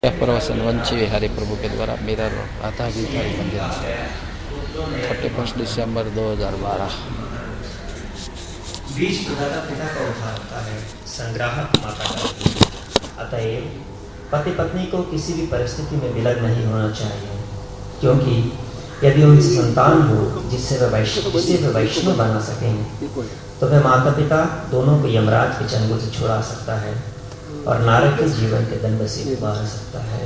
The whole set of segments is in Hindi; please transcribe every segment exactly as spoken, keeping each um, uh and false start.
प्रवचन वंशी विहारी प्रभु के द्वारा मिरर आता भिखारी मंदिर से थर्टी फर्स्ट दिसंबर दो हजार बारह। बीज प्रदाता पिता का उद्धार होता है, संग्राहक माता का। अतएव पति पत्नी को किसी भी परिस्थिति में विलग नहीं होना चाहिए, क्योंकि यदि उनसे संतान हो जिससे वे वैष्णव जिसे वे वैष्णव बना सकें, तो वे माता पिता दोनों को यमराज के चंगुल से छुड़ा सकता है और नारक के जीवन के दंड से उबार सकता है।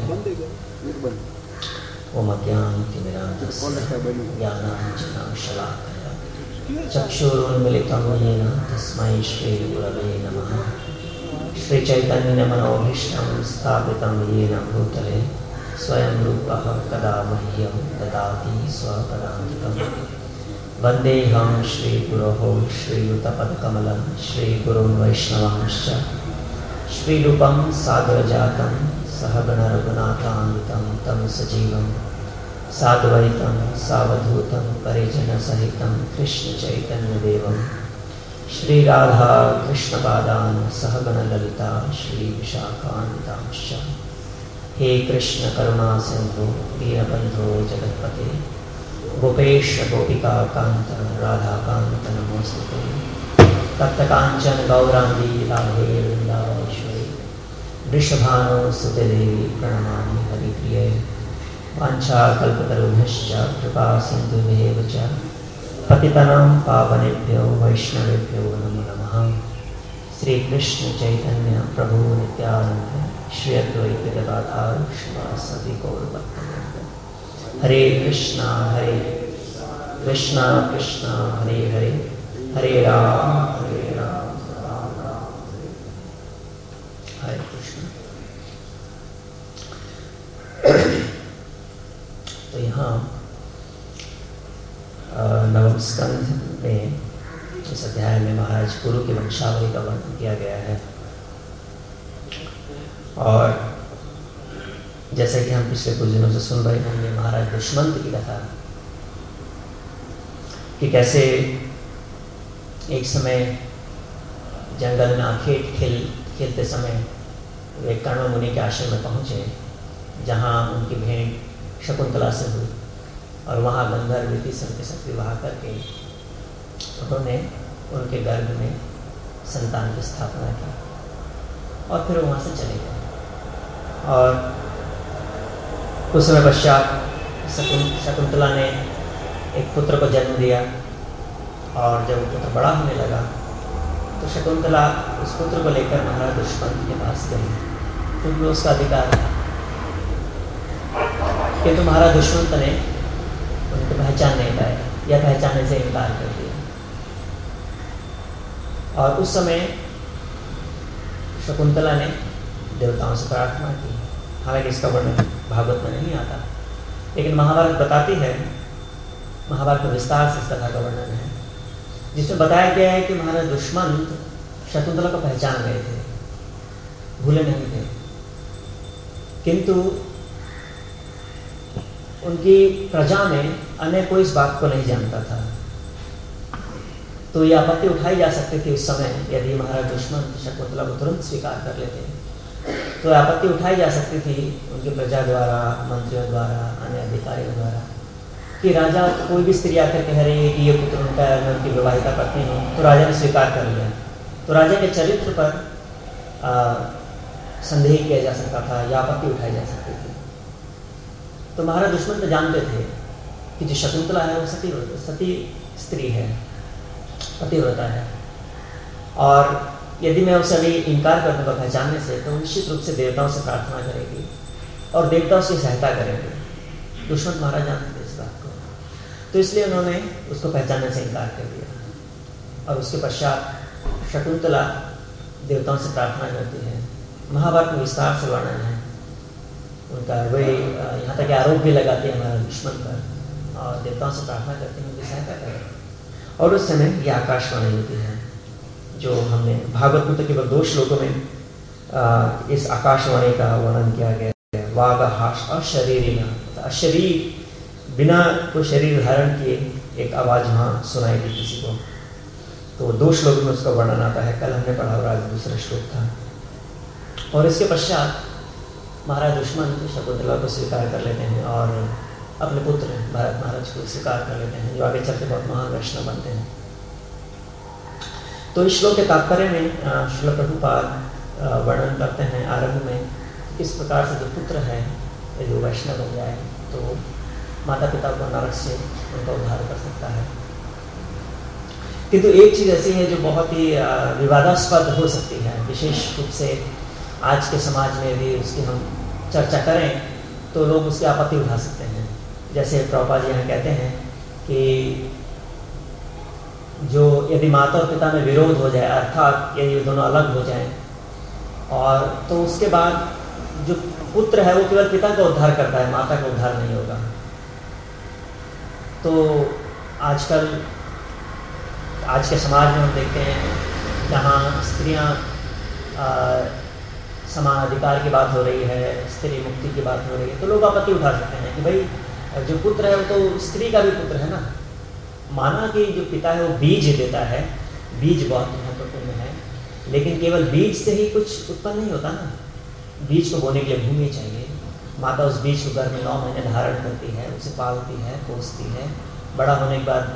ओम अज्ञानतिमिरान्धस्य ज्ञानाञ्जनशलाकया चक्षुरुन्मीलितं येन तस्मै श्रीगुरवे नमः। श्रीचैतन्यमनोभीष्टं स्थापितं येन भूतले स्वयं रूपः कदा मह्यं ददाति स्वपदान्तिकम्। वन्देऽहं श्रीगुरोः श्रीयुतपदकमलं श्रीगुरुं वैष्णवांश्च श्रीरूपं सागरजातं सहगण रघुनाथान्वितं तं सजीवं साद्वैतं सावधूतं परिजनसहितं कृष्णचैतन्यदेवं श्रीराधा कृष्णपादान् सहगण ललिता श्रीविशाखान्वितांश्च। हे कृष्ण करुणा सिन्धु दीनबन्धो जगत्पते गोपेश गोपिका कान्त राधाकान्त नमोस्तुते। तप्तकाञ्चन गौराङ्गी राधे वृन्दावनेश्वरी वृषभानुसुते देवी प्रणमामि हरिप्रिये। वाञ्छाकल्पतरुभ्यश्च कृपा सिन्धुभ्येव च पतितानां पावनेभ्यो वैष्णवेभ्यो नमो नमः। श्रीकृष्ण चैतन्य प्रभु नित्यानंद श्री अद्वैत गदाधर श्रीवासदि गौरभक्तवृंद। हरे कृष्णा हरे कृष्णा कृष्णा हरे हरे हरे राम हरे राम राम राम हरे कृष्ण। तो यहाँ नवम स्कंध में इस अध्याय में महाराज गुरु की वंशावली का वर्णन किया गया है। और जैसे कि हम पिछले कुछ दिनों से सुन रहे होंगे, महाराज दुष्मंत की कथा कि कैसे एक समय जंगल में आखेट खेल खेलते समय वे कर्ण मुनि के आश्रम में पहुँचे, जहाँ उनकी भेंट शकुंतला से हुई और वहाँ गंधर्व विभीषण के साथ विवाह करके उन्होंने उनके गर्भ में संतान की स्थापना की और फिर वहाँ से चले गए। और कुछ समय पश्चात शकुंतला ने एक पुत्र को जन्म दिया और जब वो पुत्र बड़ा होने लगा तो शकुंतला उस पुत्र को लेकर महाराज दुष्मंत के पास गई, क्योंकि उसका अधिकार था। किंतु महाराज दुष्मंत ने उनको पहचान नहीं पाया या पहचानने से इनकार कर दिया। और उस समय शकुंतला ने देवताओं से प्रार्थना की। हालांकि इसका वर्णन भागवत में नहीं आता, लेकिन महाभारत बताती है, महाभारत में विस्तार से इस कथा का वर्णन है, जिसमें बताया गया है कि महाराज दुष्मंत शकुंतला को पहचान गए थे, भूले नहीं थे, किंतु उनकी प्रजा में अन्य कोई इस बात को नहीं जानता था। तो यह आपत्ति उठाई जा सकती थी उस समय, यदि महाराज दुष्मंत शकुंतला को तुरंत स्वीकार कर लेते तो आपत्ति उठाई जा सकती थी उनकी प्रजा द्वारा, मंत्रियों द्वारा, अन्य अधिकारियों द्वारा, कि राजा कोई भी स्त्री आकर कह रही है कि ये पुत्र उनका है, मैं उनकी विवाहिता पत्नी हूँ, तो राजा ने स्वीकार कर लिया, तो राजा के चरित्र पर संदेह किया जा सकता था या आपत्ति उठाई जा सकती थी। तो महाराज दुष्मंत जानते थे कि जो शकुंतला है वो सती सती स्त्री है, पतिव्रता है, और यदि मैं उसे अभी इनकार कर दूंगा पहचानने से, तो निश्चित रूप से देवताओं से प्रार्थना करेगी और देवता उसकी सहायता करेंगे। दुष्मंत महाराज जानते थे इस बात को, तो इसलिए उन्होंने उसको पहचानने से इनकार कर दिया। और उसके पश्चात शकुंतला देवताओं से प्रार्थना करती है। महाभारत में विस्तार से वर्णन है उनका। वे यहाँ तक आरोप भी लगाते हैं हमारा दुश्मन पर और देवताओं से प्रार्थना करते हैं उनकी सहायता करें। और उस समय ये आकाशवाणी होती है, जो हमने भागवत में तो केवल दो श्लोकों में आ, इस आकाशवाणी का वर्णन किया गया है। वाग हाश अशरीरिणा, अशरीर बिना कोई शरीर धारण किए एक आवाज़ वहाँ सुनाई दी किसी को। तो दो श्लोक में उसका वर्णन आता है, कल हमने पढ़ा और आज दूसरा श्लोक था। और इसके पश्चात महाराज दुष्मंत शकुंतला को स्वीकार कर लेते हैं और अपने पुत्र भरत महाराज को स्वीकार कर लेते हैं, जो आगे चलकर बहुत महान वैष्णव बनते हैं। तो इस श्लोक के तात्पर्य में श्रील प्रभुपाद वर्णन करते हैं आरंभ में किस प्रकार से जो पुत्र है यदि वो वैष्णव बन जाए तो माता पिता को नरक से उनका उद्धार कर सकता है। किंतु एक चीज़ ऐसी है जो बहुत ही विवादास्पद हो सकती है, विशेष रूप से आज के समाज में भी उसकी हम चर्चा करें तो लोग उसकी आपत्ति उठा सकते हैं। जैसे प्रभुपाद जी यहाँ कहते हैं कि जो यदि माता और पिता में विरोध हो जाए, अर्थात यदि दोनों अलग हो जाएं, और तो उसके बाद जो पुत्र है वो केवल पिता का उद्धार करता है, माता का उद्धार नहीं होगा। तो आजकल आज के समाज में हम देखते हैं जहाँ स्त्रियाँ समान अधिकार की बात हो रही है, स्त्री मुक्ति की बात हो रही है, तो लोग आपत्ति उठा सकते हैं कि भाई जो पुत्र है वो तो स्त्री का भी पुत्र है ना। माना कि जो पिता है वो बीज देता है, बीज बहुत महत्वपूर्ण है, लेकिन केवल बीज से ही कुछ उत्पन्न नहीं होता ना। बीज को बोने के लिए भूमि चाहिए, माता उस बीज को घर में नौ महीने धारण करती है, उसे पालती है, पोसती है, बड़ा होने के बाद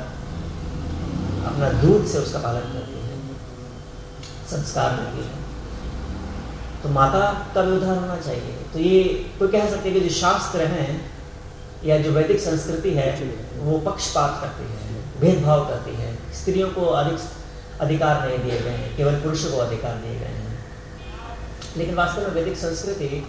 अपना दूध से उसका पालन करती है, संस्कार देती है। तो माता का भी उद्धार होना चाहिए। तो ये कोई कह सकते हैं कि जो शास्त्र हैं या जो वैदिक संस्कृति है वो पक्षपात करती है, भेदभाव करती है, स्त्रियों को अधिक अधिकार नहीं दिए गए हैं, केवल पुरुषों को अधिकार दिए गए हैं। लेकिन वास्तव में वैदिक संस्कृति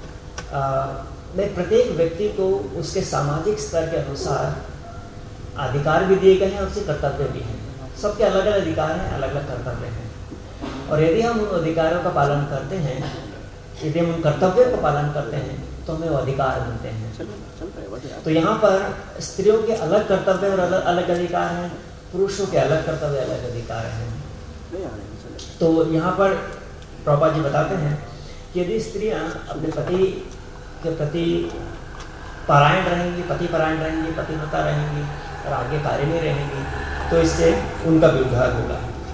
में प्रत्येक व्यक्ति को उसके सामाजिक स्तर के अनुसार अधिकार भी दिए गए हैं और उसके कर्तव्य भी हैं। सबके अलग अलग अधिकार हैं, अलग अलग कर्तव्य हैं, और यदि हम उन अधिकारों का पालन करते हैं, यदि हम उन कर्तव्यों का पालन करते हैं तो हमें वो अधिकार मिलते हैं। तो यहाँ पर स्त्रियों के अलग कर्तव्य और अलग अलग अधिकार हैं, पुरुषों के अलग कर्तव्य अलग अधिकार हैं। तो यहाँ पर प्रभुपाद जी बताते हैं कि यदि स्त्रियाँ अपने पति के प्रति परायण रहेंगी, पति परायण रहेंगी, पतिव्रता रहेंगी और आगे कार्य में रहेंगी, तो इससे उनका भी उद्धार होगा।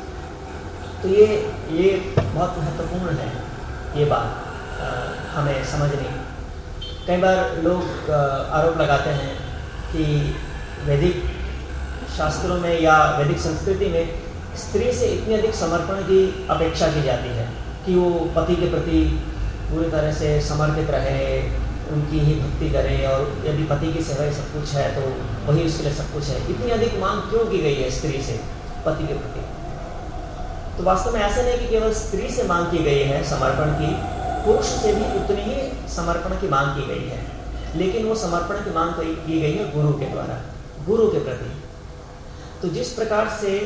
तो ये ये बहुत महत्वपूर्ण है, ये बात आ, हमें समझनी। कई बार लोग आ, आरोप लगाते हैं कि वैदिक शास्त्रों में या वैदिक संस्कृति में स्त्री से इतनी अधिक समर्पण की अपेक्षा की जाती है कि वो पति के प्रति पूरी तरह से समर्पित रहे, उनकी ही भक्ति करे, और यदि पति की सेवा सब कुछ है तो वही उसके लिए सब कुछ है। इतनी अधिक मांग क्यों की गई है स्त्री से पति के प्रति? तो वास्तव में ऐसा नहीं कि केवल स्त्री से मांग की गई है समर्पण की, पुरुष से भी उतनी ही समर्पण की मांग की गई है, लेकिन वो समर्पण की मांग की गई है गुरु के द्वारा, गुरु के प्रति। तो जिस प्रकार से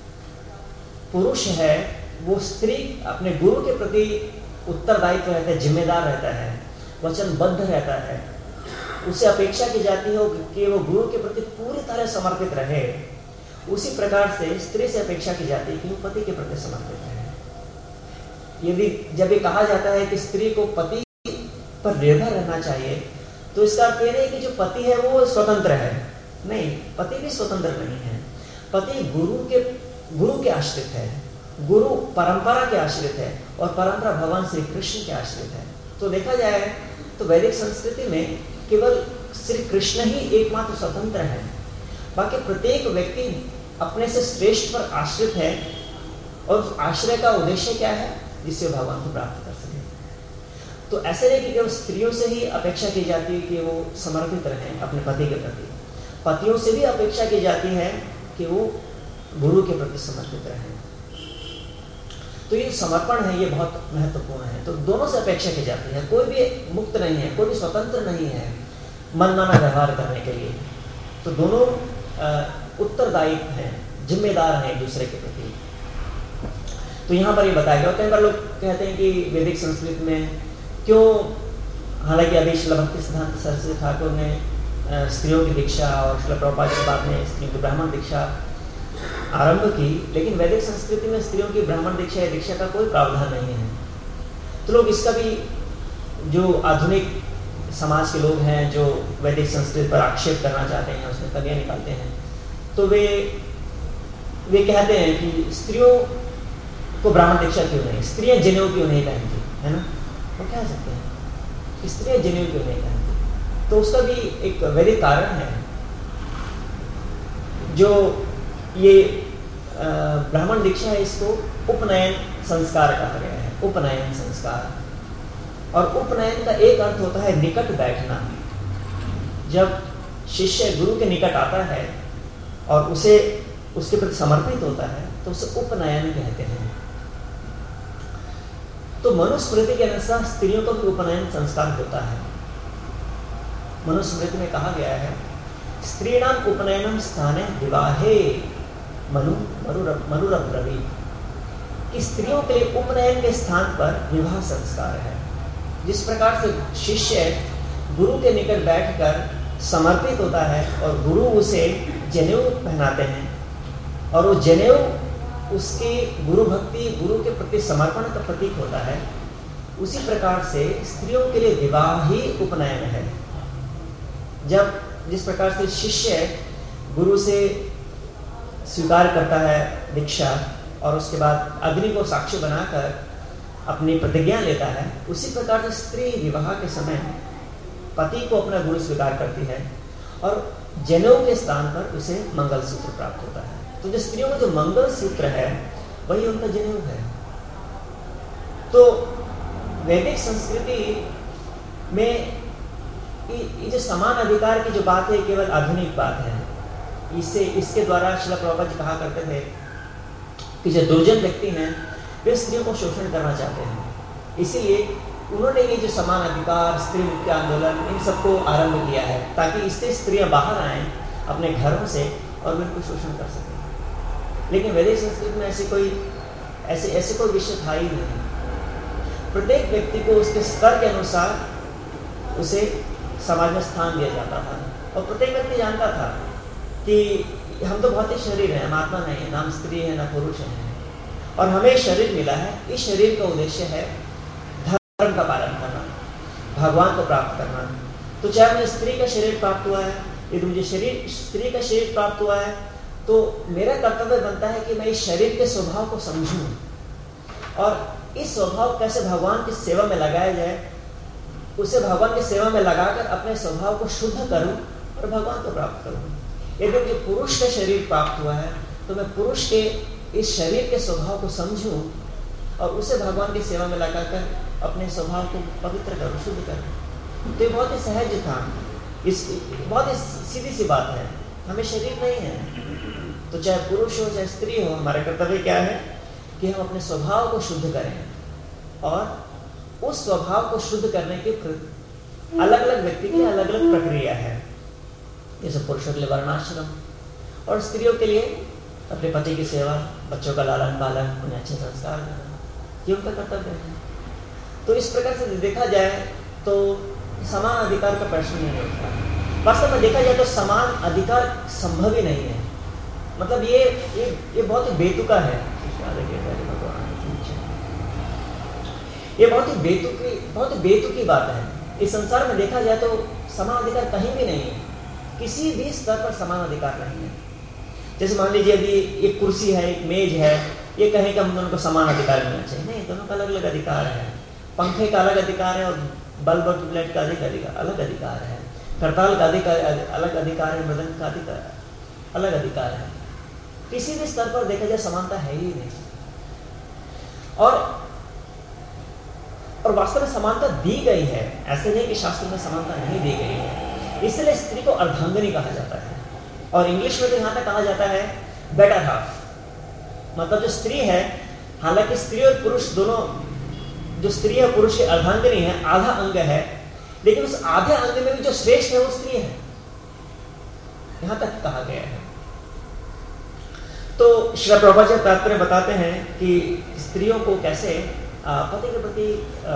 पुरुष है वो स्त्री अपने गुरु के प्रति उत्तरदायित्व रहता है, जिम्मेदार रहता है, वचनबद्ध रहता है, उसे अपेक्षा की जाती है कि वो गुरु के प्रति पूरी तरह समर्पित रहे। उसी प्रकार से स्त्री से अपेक्षा की जाती है कि वो पति के प्रति समर्पित रहे। यदि जब ये कहा जाता है कि स्त्री को पति पर निर्भर रहना चाहिए, तो इसका अर्थ ये नहीं कि जो पति है वो स्वतंत्र है, नहीं, पति भी स्वतंत्र नहीं है। पति गुरु के गुरु के आश्रित है, गुरु परंपरा के आश्रित है, और परंपरा भगवान श्री कृष्ण के आश्रित है। तो देखा जाए तो वैदिक संस्कृति में केवल श्री कृष्ण ही एकमात्र स्वतंत्र है, बाकी प्रत्येक व्यक्ति अपने से श्रेष्ठ पर आश्रित है, और आश्रय का उद्देश्य क्या है? जिससे भगवान को प्राप्त कर सके। तो ऐसे नहीं कि केवल स्त्रियों से ही अपेक्षा की जाती है कि वो समर्पित रहें अपने पति के प्रति, पतियों से भी अपेक्षा की जाती है कि वो गुरु के प्रति समर्पित रहें। तो ये समर्पण है, ये बहुत महत्वपूर्ण है। तो दोनों से अपेक्षा की जाती है, कोई भी मुक्त नहीं है, कोई भी स्वतंत्र नहीं है मनमाना व्यवहार करने के लिए। तो दोनों उत्तरदायित्व हैं, जिम्मेदार हैं एक दूसरे के प्रति। तो यहाँ पर ये बताया गया। कई बार लोग कहते हैं कि वैदिक संस्कृति में क्यों, हालांकि अभी श्रील भक्ति सिद्धांत सरस्वती ठाकुर ने स्त्रियों की दीक्षा और श्रील प्रभुपाद के बाद में स्त्रियों की ब्राह्मण दीक्षा आरंभ की, लेकिन वैदिक संस्कृति में स्त्रियों की ब्राह्मण दीक्षा या दीक्षा का कोई प्रावधान नहीं है। तो लोग इसका भी, जो आधुनिक समाज के लोग हैं जो वैदिक संस्कृति पर आक्षेप करना चाहते हैं, उसमें कमियां निकालते हैं, तो वे वे कहते हैं कि स्त्रियों को ब्राह्मण दीक्षा क्यों नहीं, स्त्रियां जनेऊ क्यों नहीं पहनती, है ना? वो कह सकते हैं। स्त्रियां जनेऊ क्यों नहीं पहनती? तो उसका भी एक वैदिक कारण है। जो ये ब्राह्मण दीक्षा है, इसको उपनयन संस्कार कहा गया है। उपनयन संस्कार। और उपनयन का एक अर्थ होता है निकट बैठना। जब शिष्य गुरु के निकट आता है और उसे उसके प्रति समर्पित होता है तो उसे उपनयन कहते हैं। तो मनुस्मृति के अनुसार स्त्रियों को भी उपनयन संस्कार होता है। मनुस्मृति में कहा गया है स्त्रीणाम उपनयनम स्थाने विवाहे मनु मनुरब्रवी, कि स्त्रियों के लिए उपनयन के स्थान पर विवाह संस्कार है। जिस प्रकार से शिष्य गुरु के निकट बैठकर समर्पित होता है और गुरु उसे जनेऊ पहनाते हैं और वो जनेऊ उसकी गुरु भक्ति, गुरु के प्रति समर्पण का प्रतीक होता है, उसी प्रकार से स्त्रियों के लिए विवाह ही उपनयन है। जब जिस प्रकार से शिष्य गुरु से स्वीकार करता है दीक्षा और उसके बाद अग्नि को साक्षी बनाकर अपनी प्रतिज्ञा लेता है, उसी प्रकार से स्त्री विवाह के समय पति को अपना गुरु स्वीकार करती है और जनेऊ के स्थान पर उसे मंगलसूत्र प्राप्त होता है। तो जो स्त्रियों का जो मंगलसूत्र है वही उनका जनेऊ है। तो वैदिक संस्कृति में ये जो समान अधिकार की जो बात है केवल आधुनिक बात है। इससे इसके द्वारा श्रील प्रभुपाद जी कहा करते थे कि जो दुर्जन व्यक्ति हैं वे स्त्रियों को शोषण करना चाहते हैं, इसीलिए उन्होंने ये जो समान अधिकार, स्त्री मुक्ति आंदोलन, इन सबको आरंभ किया है ताकि इससे स्त्रियां बाहर आएं अपने घरों से और वे उनको शोषण कर सकें। लेकिन वैदिक संस्कृति में ऐसी कोई ऐसे ऐसे कोई विषय था ही नहीं। प्रत्येक व्यक्ति को उसके स्तर के अनुसार उसे समाज में स्थान दिया जाता था और प्रत्येक व्यक्ति जानता था कि हम तो भौतिक शरीर हैं, हम आत्मा नहीं है, नाम स्त्री है ना पुरुष है, और हमें शरीर मिला है। इस शरीर का उद्देश्य है धर्म का पालन करना, भगवान को प्राप्त करना। तो चाहे मुझे स्त्री का शरीर प्राप्त हुआ है, यदि मुझे शरीर स्त्री का शरीर प्राप्त हुआ है तो मेरा कर्तव्य बनता है कि मैं इस शरीर के स्वभाव को समझूं और इस स्वभाव कैसे भगवान की सेवा में लगाया जाए, उसे भगवान की सेवा में लगाकर अपने स्वभाव को शुद्ध करूं और भगवान को प्राप्त करूं। यदि मुझे पुरुष का शरीर प्राप्त हुआ है तो मैं पुरुष के इस शरीर के स्वभाव को समझूं और उसे भगवान की सेवा में लगाकर अपने स्वभाव को पवित्र करूं, शुद्ध करूं। तो ये बहुत ही सहज था, इस बहुत ही सीधी सी बात है। हमें शरीर नहीं है, तो चाहे पुरुष हो चाहे स्त्री हो, हमारा कर्तव्य क्या है कि हम अपने स्वभाव को शुद्ध करें और उस स्वभाव को शुद्ध करने की अलग अलग व्यक्ति की अलग अलग प्रक्रिया है। जैसे पुरुषों के लिए वर्णाश्रम और स्त्रियों के लिए अपने पति की सेवा, बच्चों का लालन पालन, उन्हें अच्छे संस्कार देना, ये उनका कर्तव्य है। तो इस प्रकार से देखा जाए तो समान अधिकार का प्रश्न नहीं उठता। वास्तव में देखा जाए तो समान अधिकार संभव ही नहीं है। मतलब ये ये ये बहुत ही बेतुका है, ये बहुत ही बेतुकी बहुत ही बेतुकी बात है। इस संसार में देखा जाए तो समान अधिकार कहीं भी नहीं है, किसी भी स्तर पर समान अधिकार नहीं है। जैसे मान लीजिए यदि एक कुर्सी है, एक मेज है, ये कहें कि हम दोनों को समान अधिकार मिलना चाहिए, नहीं, दोनों का अलग अलग अधिकार है। पंखे का अलग अधिकार है और बल्ब और ट्यूबलाइट का अधिक अधिकार अलग अधिकार है, करताल का अधिकार अलग अधिकार है, मृदंग का अधिकार अलग अधिकार है। किसी भी स्तर पर देखा जाए समानता है ही नहीं। और और वास्तव में समानता दी गई है, ऐसे नहीं कि शास्त्र में समानता नहीं दी गई है। इसलिए स्त्री को अर्धांगिनी कहा जाता है और इंग्लिश में तो यहाँ तक कहा जाता है बेटर हाफ। मतलब जो स्त्री है, हालांकि स्त्री और पुरुष दोनों, जो स्त्री और पुरुष की अर्धांगिनी है, आधा अंग है, लेकिन उस आधे अंग में भी जो श्रेष्ठ है वो स्त्री है, यहां तक कहा गया है। तो श्री प्रभुपाद जी तात्पर्य बताते हैं कि स्त्रियों को कैसे पति के प्रति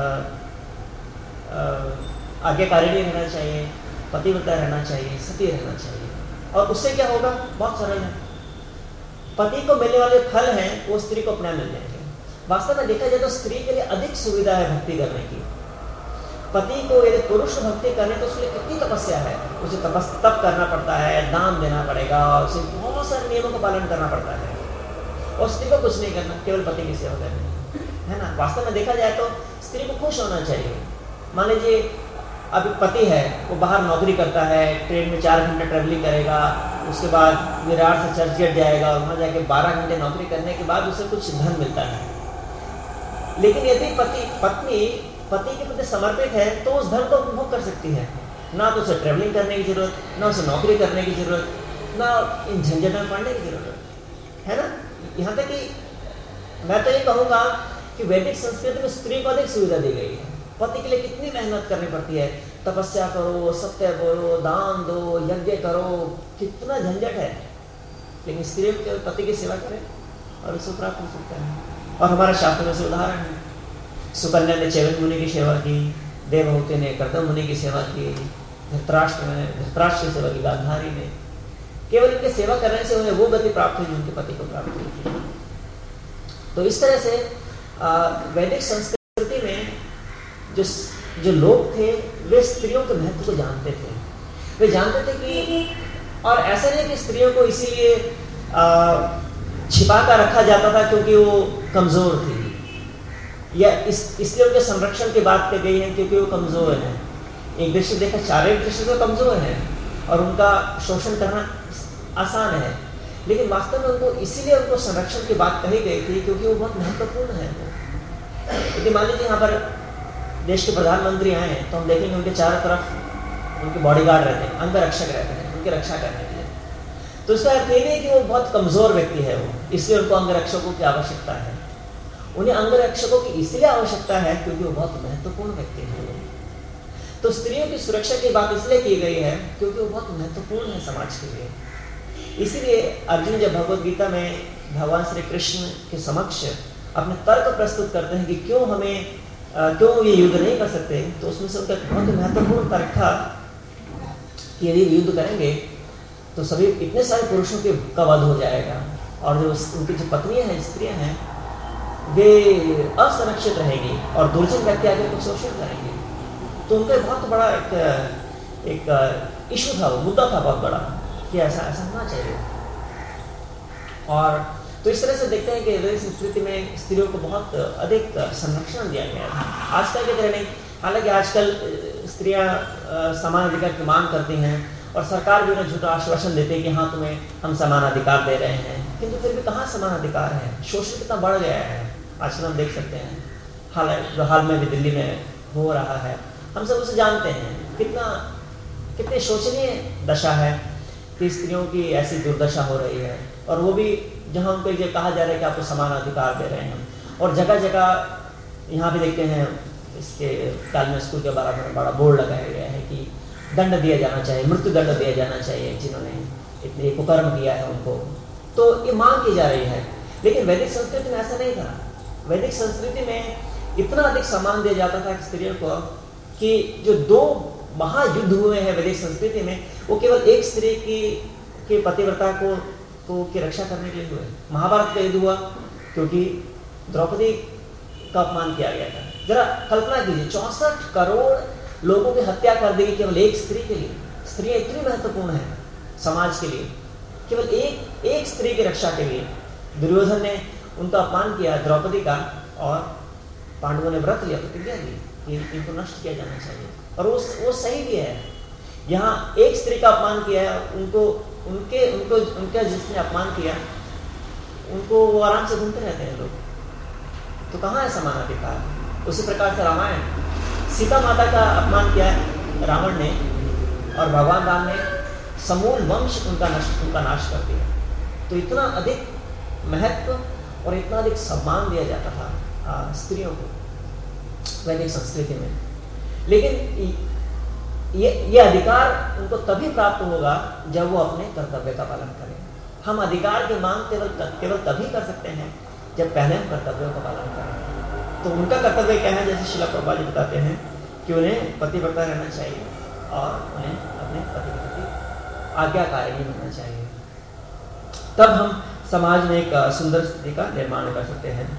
आज्ञाकारिणी रहना चाहिए, पतिव्रता रहना चाहिए, सती रहना चाहिए। और उससे क्या होगा, बहुत सरल है। पति को मिलने वाले फल हैं वो स्त्री को अपना मिल जाएंगे। वास्तव में देखा जाए तो स्त्री के लिए अधिक सुविधा है भक्ति करने की। पति को यदि पुरुष भक्ति करने तो उसके लिए कितनी तपस्या है, उसे तपस तप करना पड़ता है, दान देना पड़ेगा, उसे बहुत सारे नियमों का पालन करना पड़ता है। और स्त्री को कुछ नहीं करना, केवल पति की सेवा करनी है ना। वास्तव में देखा जाए तो स्त्री को खुश होना चाहिए। मान लीजिए अब पति है वो बाहर नौकरी करता है, ट्रेन में चार घंटे ट्रेवलिंग करेगा, उसके बाद विरार से चर्चगेट जाएगा और वहाँ जाके बारह घंटे नौकरी करने के बाद उसे कुछ धन मिलता है। लेकिन यदि पति पत्नी पति के प्रति समर्पित है तो उस धन को उपभोग कर सकती है, ना तो उसे ट्रेवलिंग करने की जरूरत, ना उसे नौकरी करने की जरूरत, ना इन झंझट में पड़ने की जरूरत है ना। यहाँ तक कि मैं तो ये कहूँगा कि वैदिक संस्कृति में स्त्री को अधिक सुविधा दी गई है। पति के लिए कितनी मेहनत करनी पड़ती है, तपस्या करो, सत्य बोलो, दान दो, यज्ञ करो, कितना झंझट है, लेकिन स्त्री के पति की सेवा करें और उसे प्राप्त हो सकता है। और हमारा शास्त्र में से उदाहरण है, सुकन्या ने चैवन मुनि की सेवा की, देवहूति ने कर्दम मुनि की सेवा की, धृतराष्ट्र ने धृतराष्ट्र की सेवा की गांधारी ने। केवल इनकी सेवा करने से उन्हें वो गति प्राप्त हुई जो उनके पति को प्राप्त हुई थी। तो इस तरह से वैदिक संस्कृति में जो जो लोग थे वे स्त्रियों के महत्व को जानते थे। वे जानते थे कि, और ऐसा नहीं कि स्त्रियों को इसीलिए छिपा कर रखा जाता था क्योंकि वो कमजोर थी, या इस इसलिए उनके संरक्षण की बात की गई है क्योंकि वो कमजोर है। एक दृष्टि देखा, शारीरिक दृष्टि से कमजोर है और उनका शोषण करना आसान है, लेकिन वास्तव में उनको इसीलिए उनको संरक्षण की बात कही गई थी क्योंकि वो बहुत महत्वपूर्ण है। यदि मान लीजिए यहाँ पर देश के प्रधानमंत्री आए हैं तो हम देखेंगे उनके चारों तरफ उनके बॉडीगार्ड रहते हैं, अंगरक्षक रहते हैं उनकी रक्षा करने के लिए। तो इसका अर्थ ये नहीं कि वो बहुत कमजोर व्यक्ति है, वो इसलिए उनको अंगरक्षकों की आवश्यकता है। उन्हें अंगरक्षकों की इसलिए आवश्यकता है क्योंकि वो बहुत महत्वपूर्ण व्यक्ति है। तो स्त्रियों की सुरक्षा की बात इसलिए की गई है क्योंकि वो बहुत महत्वपूर्ण है समाज के लिए। इसीलिए अर्जुन जब भगवद गीता में भगवान श्री कृष्ण के समक्ष अपने तर्क प्रस्तुत करते हैं कि क्यों हमें क्यों ये युद्ध नहीं कर सकते, तो उसमें से उनका बहुत महत्वपूर्ण तर्क था कि यदि युद्ध करेंगे तो सभी इतने सारे पुरुषों के का वध हो जाएगा और जो उनकी जो पत्नियां हैं, स्त्रियां हैं, वे असुरक्षित रहेगी और दुर्जन व्यक्ति आगे को शोषण करेंगे। तो उनका बहुत बड़ा एक एक इशू था, वो मुद्दा था बहुत बड़ा कि ऐसा ऐसा होना चाहिए। और तो इस तरह से देखते हैं कि वैदिक संस्कृति में स्त्रियों को बहुत अधिक संरक्षण दिया गया है। आजकल की तरह नहीं, हालांकि आजकल स्त्रियां समान अधिकार की मांग करती हैं और सरकार भी उन्हें झूठा आश्वासन देती है कि हाँ तुम्हें हम समान अधिकार दे रहे हैं, किंतु फिर भी कहाँ समान अधिकार है। शोषण कितना बढ़ गया है आजकल हम देख सकते हैं, हाल जो हाल में भी दिल्ली में हो रहा है, हम सब उसे जानते हैं। कितना कितनी शोचनीय दशा है कि स्त्रियों की ऐसी दुर्दशा हो रही है, और वो भी जहाँ उनको ये कहा जा रहा है कि आपको समान अधिकार दे रहे हैं। और जगह जगह यहाँ भी देखते हैं इसके काल में स्कूल के बारे में बड़ा बोर्ड लगाया गया है कि दंड दिया जाना चाहिए, मृत्यु दंड दिया जाना चाहिए जिन्होंने इतने कुकर्म किया है उनको। तो ये मांग की जा रही है, लेकिन वैदिक संस्कृति में ऐसा नहीं था। वैदिक संस्कृति में इतना अधिक सम्मान दिया जाता था स्त्रियों को कि जो दो महायुद्ध हुए हैं वैदिक संस्कृति में, वो केवल एक स्त्री की के पतिव्रता को को की रक्षा करने के लिए हुए। महाभारत का युद्ध हुआ क्योंकि द्रौपदी का अपमान किया गया था। जरा कल्पना कीजिए, चौसठ करोड़ लोगों की हत्या कर दी केवल एक स्त्री के लिए। स्त्रियां इतनी महत्वपूर्ण है समाज के लिए, केवल एक एक स्त्री की रक्षा के लिए दुर्योधन ने उनका अपमान किया द्रौपदी का, और पांडवों ने व्रत लिया, प्रतिज्ञा दी कि इनको नष्ट किया जाना चाहिए, और वो वो सही भी है। यहाँ एक स्त्री का अपमान किया है, उनको उनके उनको उनका जिसने अपमान किया उनको वो आराम से घूमते रहते हैं लोग। तो कहाँ है समान अधिकार? उसी प्रकार से रामायण, सीता माता का अपमान किया है रावण ने, और भगवान राम ने समूल वंश उनका नष्ट उनका नाश कर दिया। तो इतना अधिक महत्व और इतना अधिक सम्मान दिया जाता था स्त्रियों को वैदिक संस्कृति में। लेकिन ये ये अधिकार उनको तभी प्राप्त होगा जब वो अपने कर्तव्य का पालन करें। हम अधिकार की मांग केवल केवल तभी कर सकते हैं जब पहले हम कर्तव्यों का पालन करें। तो उनका कर्तव्य क्या है, जैसे श्रील प्रभुपाद जी बताते हैं कि उन्हें पतिव्रता रहना चाहिए और उन्हें अपने पति के प्रति आज्ञाकारी बनना चाहिए। तब हम समाज में एक सुंदर स्थिति का निर्माण कर सकते हैं।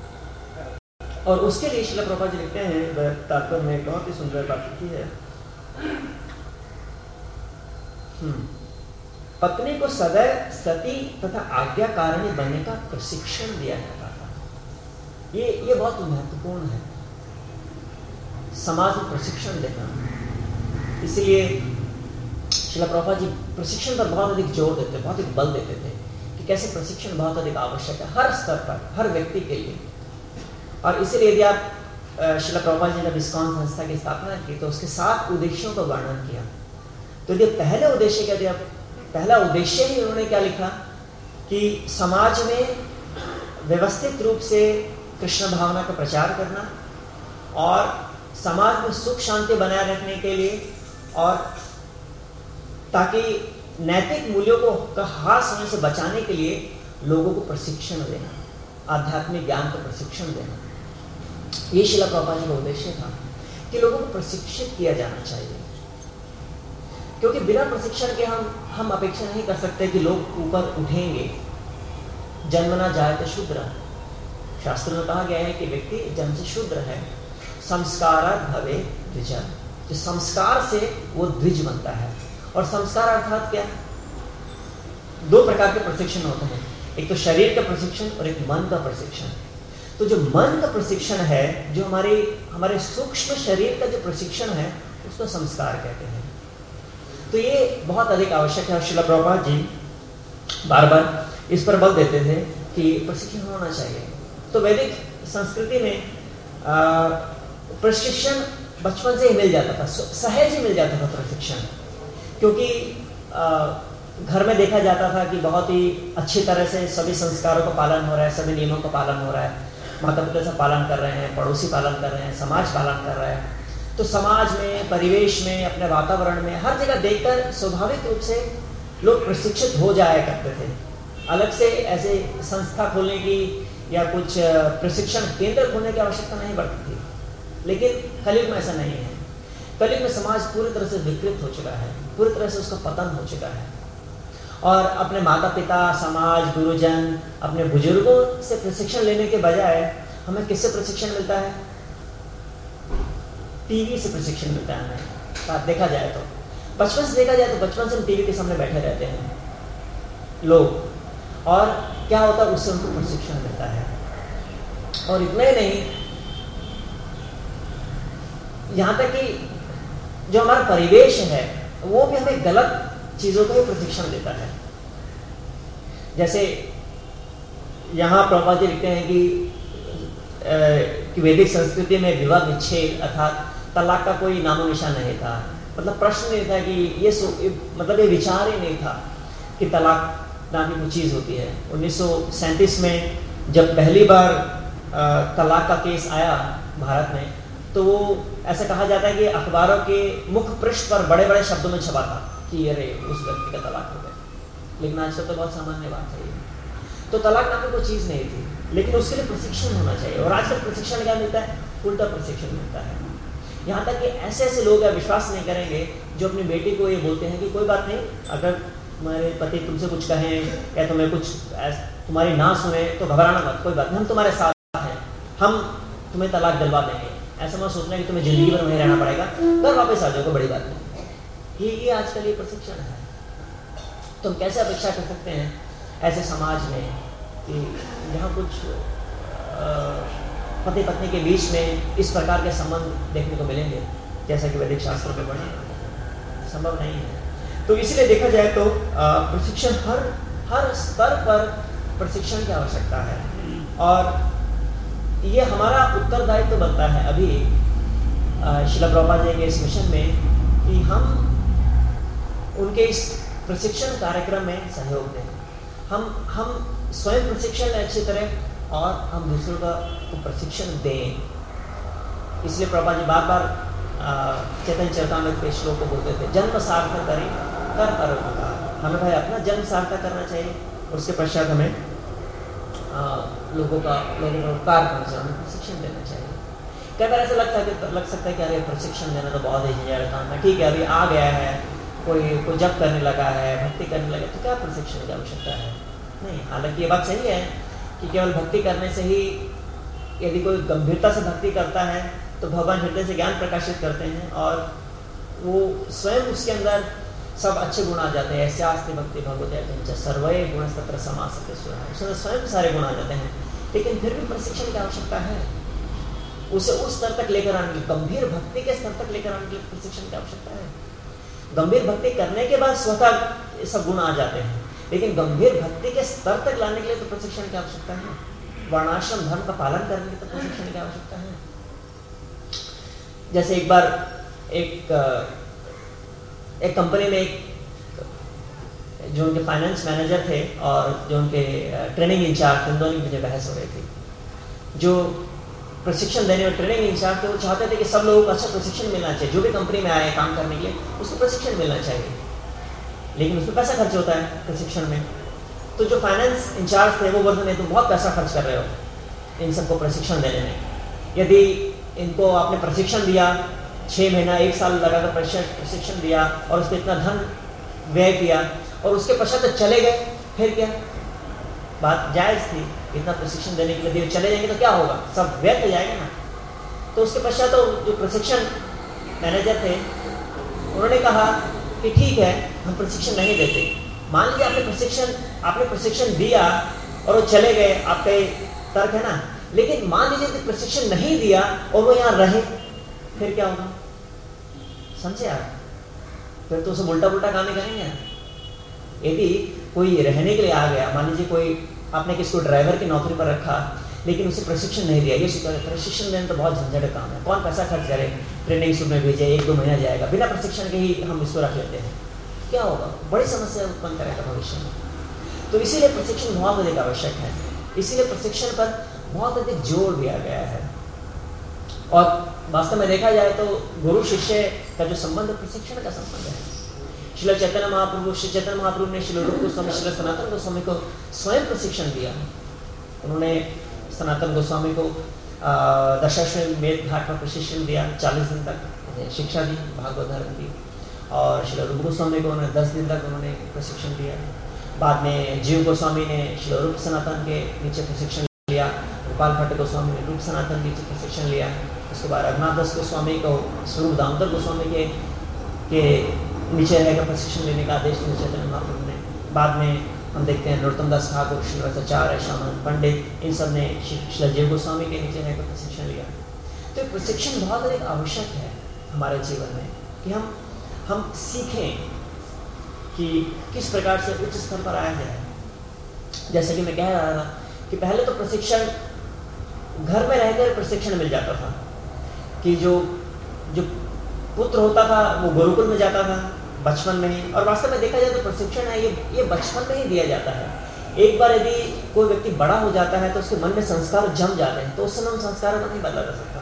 और उसके लिए श्रील प्रभुपाद जी लिखते हैं तात्पर्य में एक बहुत ही सुंदर बात लिखी है। पत्नी को सदैव सती तथा आज्ञाकारिणी बनने का प्रशिक्षण दिया जाता था। ये ये बहुत महत्वपूर्ण है, समाज में प्रशिक्षण देना। इसलिए श्रील प्रभुपाद जी प्रशिक्षण पर बहुत अधिक जोर देते, बहुत अधिक बल देते थे कि कैसे प्रशिक्षण बहुत अधिक आवश्यक है हर स्तर पर, हर व्यक्ति के लिए। और इसीलिए यदि आप श्रील प्रभुपाद जी ने जब इस्कॉन संस्था की स्थापना की तो उसके सात उद्देश्यों का वर्णन किया। तो यदि पहले उद्देश्य क्या दिया, पहला उद्देश्य ही उन्होंने क्या लिखा कि समाज में व्यवस्थित रूप से कृष्ण भावना का प्रचार करना और समाज में सुख शांति बनाए रखने के लिए और ताकि नैतिक मूल्यों को का ह्रास होने से बचाने के लिए लोगों को प्रशिक्षण देना, आध्यात्मिक ज्ञान का प्रशिक्षण देना। ये श्रील प्रभुपाद जी का उद्देश्य था कि लोगों को प्रशिक्षित किया जाना चाहिए, क्योंकि बिना प्रशिक्षण के हम हम अपेक्षा नहीं कर सकते कि लोग ऊपर उठेंगे। जन्मना जायते शूद्र, शास्त्र में कहा गया है कि व्यक्ति जन्म से शूद्र है। संस्कारात् भवे द्विज, जो संस्कार से वो द्विज बनता है। और संस्कार अर्थात क्या? दो प्रकार के प्रशिक्षण होते हैं, एक तो शरीर का प्रशिक्षण और एक मन का प्रशिक्षण। तो जो मन का प्रशिक्षण है, जो हमारे हमारे सूक्ष्म शरीर का जो प्रशिक्षण है, उसको संस्कार कहते हैं। तो ये बहुत अधिक आवश्यक है। श्रील प्रभुपाद जी बार बार इस पर बल देते थे कि प्रशिक्षण होना चाहिए। तो वैदिक संस्कृति में प्रशिक्षण बचपन से ही मिल जाता था, सहज ही मिल जाता था प्रशिक्षण, क्योंकि आ, घर में देखा जाता था कि बहुत ही अच्छी तरह से सभी संस्कारों का पालन हो रहा है, सभी नियमों का पालन हो रहा है, माता पिता से पालन कर रहे हैं, पड़ोसी पालन कर रहे हैं, समाज पालन कर रहा है। तो समाज में, परिवेश में, अपने वातावरण में हर जगह देखकर स्वाभाविक रूप से लोग प्रशिक्षित हो जाया करते थे। अलग से ऐसे संस्था खोलने की या कुछ प्रशिक्षण केंद्र खोलने की आवश्यकता नहीं पड़ती थी। लेकिन कलयुग में ऐसा नहीं है। कलयुग में समाज पूरी तरह से विकृत हो चुका है, पूरी तरह से उसका पतन हो चुका है। और अपने माता पिता, समाज, गुरुजन, अपने बुजुर्गों से प्रशिक्षण लेने के बजाय हमें किससे प्रशिक्षण मिलता है? टीवी से प्रशिक्षण मिलता है हमें। देखा जाए तो बचपन से देखा जाए तो बचपन से हम टीवी के सामने बैठे रहते हैं लोग, और क्या होता है उससे उनको प्रशिक्षण मिलता है। और इतना ही नहीं, यहां तक कि जो हमारा परिवेश है वो भी हमें गलत चीजों को प्रशिक्षण देता है। जैसे यहाँ प्रभुपाद जी लिखते हैं कि, कि वैदिक संस्कृति में विवाह विच्छेद अर्थात तलाक का कोई नामो निशान नहीं था। मतलब प्रश्न नहीं था कि ये मतलब ये विचार ही नहीं था कि तलाक नाम की कोई चीज़ होती है। उन्नीस सौ सैंतीस में जब पहली बार तलाक का केस आया भारत में, तो वो ऐसा कहा जाता है कि अखबारों के मुख्य पृष्ठ पर बड़े बड़े शब्दों में छपा था कि अरे उस व्यक्ति का तलाक हो गया। लेकिन आजकल तो बहुत सामान्य बात है। तो तलाक नाम की कोई चीज़ नहीं थी, लेकिन उसके लिए प्रशिक्षण होना चाहिए। और आजकल प्रशिक्षण क्या मिलता है? उल्टा प्रशिक्षण मिलता है। यहाँ तक कि ऐसे ऐसे लोग विश्वास नहीं करेंगे जो अपनी बेटी को ये बोलते हैं कि कोई बात नहीं, अगर तुम्हारे पति तुमसे कुछ कहें या तुम्हें कुछ तुम्हारी ना सुने तो घबराना मत, कोई बात नहीं, हम तुम्हारे साथ हैं, हम तुम्हें तलाक दिलवा देंगे। ऐसा मत सोचना कि तुम्हें जिंदगी भर वहीं रहना पड़ेगा, घर वापस आ जाओ, कोई बड़ी बात नहीं। ये ये आजकल ये प्रशिक्षण है। तो हम कैसे अपेक्षा कर सकते हैं ऐसे समाज में कि जहाँ कुछ पति पत्नी के बीच में इस प्रकार के संबंध देखने को मिलेंगे जैसा कि वैदिक शास्त्रों में बने? संभव नहीं है। तो इसलिए देखा जाए तो प्रशिक्षण हर हर स्तर पर प्रशिक्षण की आवश्यकता है। और ये हमारा उत्तरदायित्व तो बनता है अभी श्रील प्रभुपाद जी के इस मिशन में कि हम उनके इस प्रशिक्षण कार्यक्रम में सहयोग दें। हम हम स्वयं प्रशिक्षण अच्छी तरह और हम दूसरों का को प्रशिक्षण दें। इसलिए प्रभुपाद जी बार बार चैतन्य चरितामृत के श्लोक को बोलते थे, जन्म सार्थक करें कर परोपकार। हमें भाई अपना जन्म सार्थक करना चाहिए, उसके पश्चात हमें आ, लोगों का लोगों को उपकार करना चाहिए, हमें प्रशिक्षण देना चाहिए। कई बार ऐसा लगता है लग सकता है कि अरे प्रशिक्षण देना तो बहुत ही झंझट काम है। ठीक है, अभी आ गया है, कोई कोई जप करने लगा है, भक्ति करने लगा, तो क्या प्रशिक्षण की आवश्यकता है? नहीं। हालांकि ये बात सही है कि केवल भक्ति करने से ही, यदि कोई गंभीरता से भक्ति करता है तो भगवान हृदय से ज्ञान प्रकाशित करते हैं और वो स्वयं उसके अंदर सब अच्छे गुण आ जाते हैं। ऐसे भक्ति भगवत सर्वय गुण तत्र समासते उसमें स्वयं सारे गुण आ जाते हैं। लेकिन फिर भी प्रशिक्षण की आवश्यकता है। उसे उस स्तर तक लेकर आने के, गंभीर भक्ति के स्तर तक लेकर आने के लिए प्रशिक्षण की आवश्यकता है। गंभीर भक्ति करने के बाद स्वतः ये सब गुण आ जाते हैं, लेकिन गंभीर भक्ति के स्तर तक लाने के लिए तो प्रशिक्षण की आवश्यकता है। वर्णाश्रम धर्म का पालन करने के लिए तो प्रशिक्षण की आवश्यकता है। जैसे एक बार एक एक कंपनी में एक जो उनके फाइनेंस मैनेजर थे और जो उनके ट्रेनिंग इंचार्ज थे, उन दोनों की मुझे बहस हो रही थी। जो प्रशिक्षण देने में ट्रेनिंग इंचार्ज थे वो चाहते थे कि सब लोगों को अच्छा प्रशिक्षण मिलना चाहिए, जो भी कंपनी में आए काम करने के लिए उसको प्रशिक्षण मिलना चाहिए, लेकिन उसमें पैसा खर्च होता है प्रशिक्षण में। तो जो फाइनेंस इंचार्ज थे वो बोलते नहीं, तुम बहुत पैसा खर्च कर रहे हो इन सबको प्रशिक्षण देने में। यदि इनको आपने प्रशिक्षण दिया, छः महीना एक साल लगाकर प्रशिक्षण दिया और उस पर इतना धन व्यय किया और उसके पश्चात तो चले गए, फिर क्या? बात जायज़ थी, इतना प्रशिक्षण देने के लिए चले जाएंगे तो क्या होगा? सब व्यर्थ हो जाएगा ना। तो उसके पश्चात तो जो प्रशिक्षण मैनेजर थे उन्होंने कहा कि ठीक है, हम प्रशिक्षण नहीं देते। मान लीजिए आपने प्रशिक्षण आपने प्रशिक्षण दिया और वो चले गए, आपके तर्क है ना, लेकिन मान लीजिए कि प्रशिक्षण नहीं दिया और वो यहाँ रहे, फिर क्या होगा? समझे आप? फिर तो उसे उल्टा उल्टा काम ही करेंगे। यदि कोई रहने के लिए आ गया, मान लीजिए कोई आपने किसको ड्राइवर की नौकरी पर रखा लेकिन उसे प्रशिक्षण नहीं दिया, ये सोचा प्रशिक्षण देना तो बहुत झंझट काम है, कौन पैसा खर्च करे, ट्रेनिंग स्कूल में भेजे, एक दो महीना जाएगा, बिना प्रशिक्षण के ही हम इसको रख लेते हैं, क्या होगा? बड़ी समस्या उत्पन्न करेगा भविष्य में। तो इसीलिए प्रशिक्षण बहुत अधिक आवश्यक है, इसीलिए प्रशिक्षण पर बहुत अधिक जोर दिया गया है। और वास्तव में देखा जाए तो गुरु शिष्य का जो संबंध प्रशिक्षण का संबंध है। श्रील चैतन्य महाप्रभु श्री चैतन्य महाप्रभु ने श्रील रूप गोस्वामी श्रील सनातन गोस्वामी को स्वयं प्रशिक्षण दिया। उन्होंने सनातन गोस्वामी को दशाश्वमेध मेध घाट पर प्रशिक्षण दिया, चालीस दिन तक शिक्षा दी, भागवत धर्म दी। और श्रील रूप गोस्वामी को उन्होंने दस दिन तक उन्होंने प्रशिक्षण दिया। बाद में जीव गोस्वामी ने श्रील रूप सनातन के नीचे प्रशिक्षण लिया, गोपाल भट्ट गोस्वामी ने रूप सनातन के नीचे प्रशिक्षण लिया। उसके बाद रघुनाथ दास गोस्वामी को स्वरूप दामोदर गोस्वामी के के नीचे रहकर प्रशिक्षण लेने का आदेश दिया चैतन्य महाप्रभु ने। बाद में हम देखते हैं नरोत्तम दास ठाकुर, श्रीवासाचार्य, श्यामानंद पंडित, इन सब ने श्री जीव गोस्वामी के नीचे रहकर प्रशिक्षण लिया। तो प्रशिक्षण बहुत अधिक आवश्यक है हमारे जीवन में कि हम हम सीखें कि किस प्रकार से उच्च स्तर पर आया जाए। जैसे कि मैं कह रहा था कि पहले तो प्रशिक्षण घर में रहकर प्रशिक्षण मिल जाता था, कि जो जो पुत्र होता था वो गुरुकुल में जाता था बचपन में ही। और वास्तव में देखा जाए तो प्रशिक्षण है ये ये बचपन में ही दिया जाता है। एक बार यदि कोई व्यक्ति बड़ा हो जाता है तो उसके मन में संस्कार जम जाते हैं, तो उस समय उन संस्कारों को नहीं बदला जा सकता।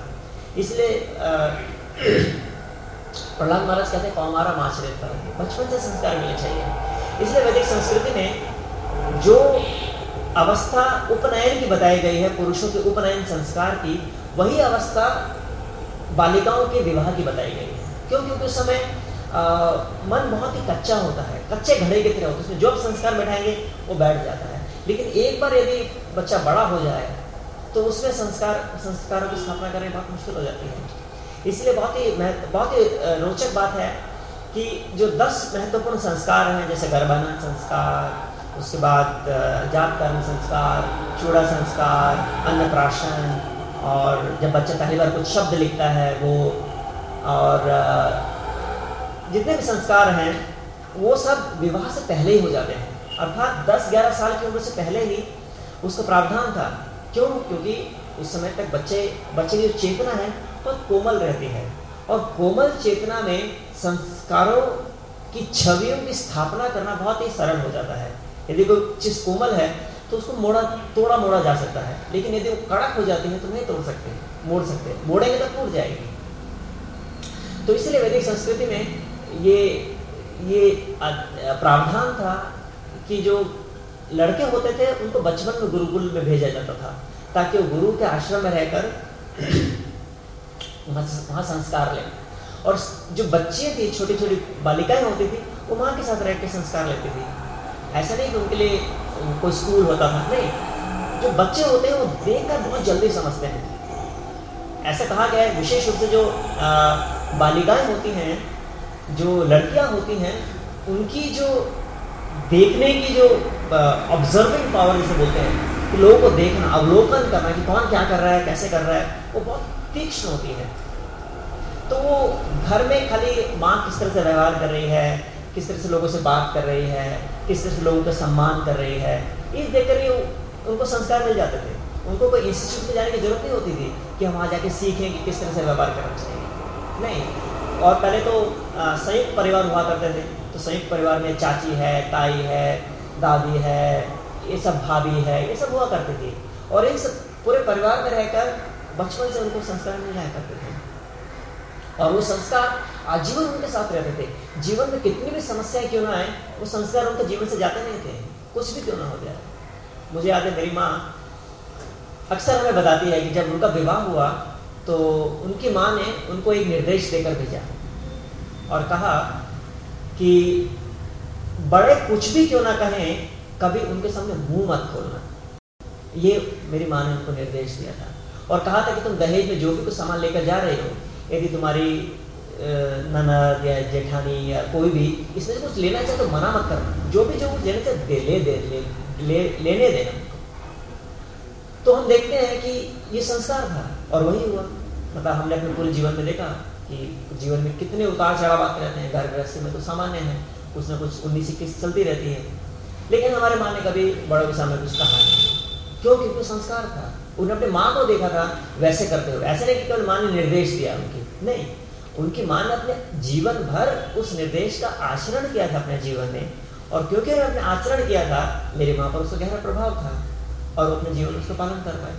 इसलिए प्रहलाद महाराज कहते हैं कौमारा माचरित करो, बचपन से संस्कार मिलने चाहिए। इसलिए वैदिक संस्कृति में जो अवस्था उपनयन की बताई गई है, पुरुषों के उपनयन संस्कार की, वही अवस्था बालिकाओं के विवाह की बताई गई है। क्यों? क्योंकि उस समय आ, मन बहुत ही कच्चा होता है, कच्चे घड़े की तरह होता है, उसमें जो संस्कार बैठाएंगे वो बैठ जाता है। लेकिन एक बार यदि बच्चा बड़ा हो जाए तो उसमें संस्कार संस्कारों की स्थापना करनी बहुत मुश्किल हो जाती है। इसलिए बहुत ही बहुत ही रोचक बात है कि जो दस महत्वपूर्ण संस्कार हैं, जैसे गर्भाधान संस्कार, उसके बाद जाप कर्म संस्कार, चूड़ा संस्कार, अन्नप्राशन, और जब बच्चा पहली बार कुछ शब्द लिखता है वो, और जितने भी संस्कार हैं वो सब विवाह से पहले ही हो जाते हैं। अर्थात दस ग्यारह साल की उम्र से पहले ही उसका प्रावधान था। क्यों? क्योंकि उस समय तक बच्चे बच्चे की जो चेतना है बहुत कोमल रहती है, और कोमल चेतना में संस्कारों की छवियों की स्थापना करना बहुत ही सरल हो जाता है। यदि कोई चीज़ कोमल है तो उसको मोड़ा तोड़ा मोड़ा जा सकता है, लेकिन यदि वो कड़क हो जाती है तो नहीं तोड़ सकते, मोड़ सकते, मोड़ेंगे तो टूट जाएगी। तो इसलिए वैदिक संस्कृति में ये ये प्रावधान था कि जो लड़के होते थे उनको बचपन में गुरुकुल में भेजा जाता था, ताकि वो गुरु के आश्रम में रहकर वहाँ संस्कार लें। और जो बच्चे थी, छोटी छोटी बालिकाएं होती थी, वो माँ के साथ रह के संस्कार लेती थी। ऐसा नहीं कि उनके लिए कोई स्कूल होता था, नहीं, जो बच्चे होते हैं वो देखकर बहुत जल्दी समझते हैं। ऐसा कहा गया है विशेष रूप से जो बालिकाएं होती हैं, जो लड़कियां होती हैं, उनकी जो देखने की जो ऑब्जर्विंग पावर जिसे बोलते हैं, कि लोगों को देखना, अवलोकन करना कि कौन क्या कर रहा है, कैसे कर रहा है, वो बहुत तीक्ष्ण होती है। तो वो घर में खाली माँ किस तरह से व्यवहार कर रही है, किस तरह से लोगों से बात कर रही है, किस तरह से लोगों का सम्मान कर रही है, इस देख कर ही उनको संस्कार मिल जाते थे। उनको कोई इंस्टीट्यूट में जाने की जरूरत नहीं होती थी कि हम वहाँ जाके सीखें कि किस तरह से व्यवहार करना चाहिए, नहीं। और पहले तो संयुक्त परिवार हुआ करते थे, तो संयुक्त परिवार में चाची है, ताई है, दादी है, ये सब भाभी है, ये सब हुआ करते थे। और इन सब पूरे परिवार में रहकर बचपन से उनको संस्कार मिल जाया करते थे, और वो संस्कार आजीवन उनके साथ रहते थे। जीवन में कितनी भी समस्याएं क्यों ना आए, वो संस्कार उनके जीवन से जाते नहीं थे, कुछ भी क्यों ना हो जाए। मुझे याद है, मेरी माँ अक्सर हमें बताती है कि जब उनका विवाह हुआ तो उनकी माँ ने उनको एक निर्देश देकर भेजा और कहा कि बड़े कुछ भी क्यों ना कहें, कभी उनके सामने मुंह मत खोलना। ये मेरी माँ ने उनको निर्देश दिया था, और कहा था कि तुम दहेज में जो भी कुछ सामान लेकर जा रहे हो, यदि तुम्हारी ननद या जेठानी या कोई भी इसमें से कुछ लेना चाहे तो मना मत करना, जो भी जो कुछ लेना चाहे दे ले दे ले, ले, लेने देना। तो हम देखते हैं कि ये संस्कार था, और वही हुआ। मतलब हमने अपने पूरे जीवन में देखा कि जीवन में कितने उतार चढ़ाव आते रहते हैं। घर गृहस्थी में तो सामान्य है, कुछ ना कुछ उन्नीस इक्कीस चलती रहती है, लेकिन हमारे माँ ने कभी बड़ों के सामने कुछ कहा नहीं। क्यों? क्योंकि संस्कार था। उन्होंने अपनी माँ को देखा था वैसे करते हुए, ऐसे नहीं कि केवल माँ ने निर्देश दिया उनकी, नहीं, उनकी माँ ने अपने जीवन भर उस निर्देश का आचरण किया था अपने जीवन में, और क्योंकि उन्होंने अपने आचरण किया था, मेरी माँ पर उसका गहरा प्रभाव था और अपने जीवन में उसका पालन कर पाए।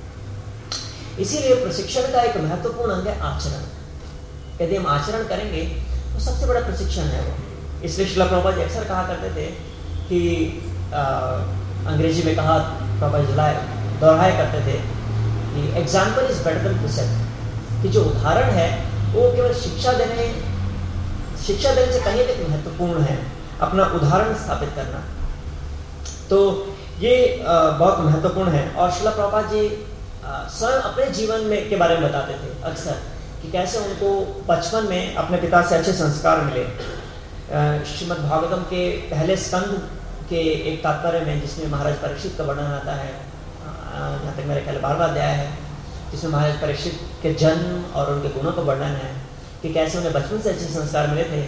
इसीलिए प्रशिक्षण का एक महत्वपूर्ण अंग है आचरण। यदि हम आचरण करेंगे तो सबसे बड़ा प्रशिक्षण है वो। इसलिए श्रील प्रभुपाद जी अक्सर कहा करते थे कि आ, अंग्रेजी में कहा प्रभुपाद दोहराया करते थे कि example is better than precept, कि जो उदाहरण है वो केवल शिक्षा देने शिक्षा देने से कहीं भी महत्वपूर्ण है, अपना उदाहरण स्थापित करना। तो ये बहुत महत्वपूर्ण है। और श्रील प्रभुपाद जी स्वयं अपने जीवन में के बारे में बताते थे अक्सर कि कैसे उनको बचपन में अपने पिता से अच्छे संस्कार मिले। श्रीमद् भागवतम के पहले स्कंद के एक तात्पर्य में, जिसमें महाराज परीक्षित का वर्णन आता है, यहाँ तक मेरे ख्याल बारहवां अध्याय है, जिसमें महाराज परीक्षित के जन्म और उनके गुणों का वर्णन है कि कैसे उन्हें बचपन से अच्छे संस्कार मिले थे।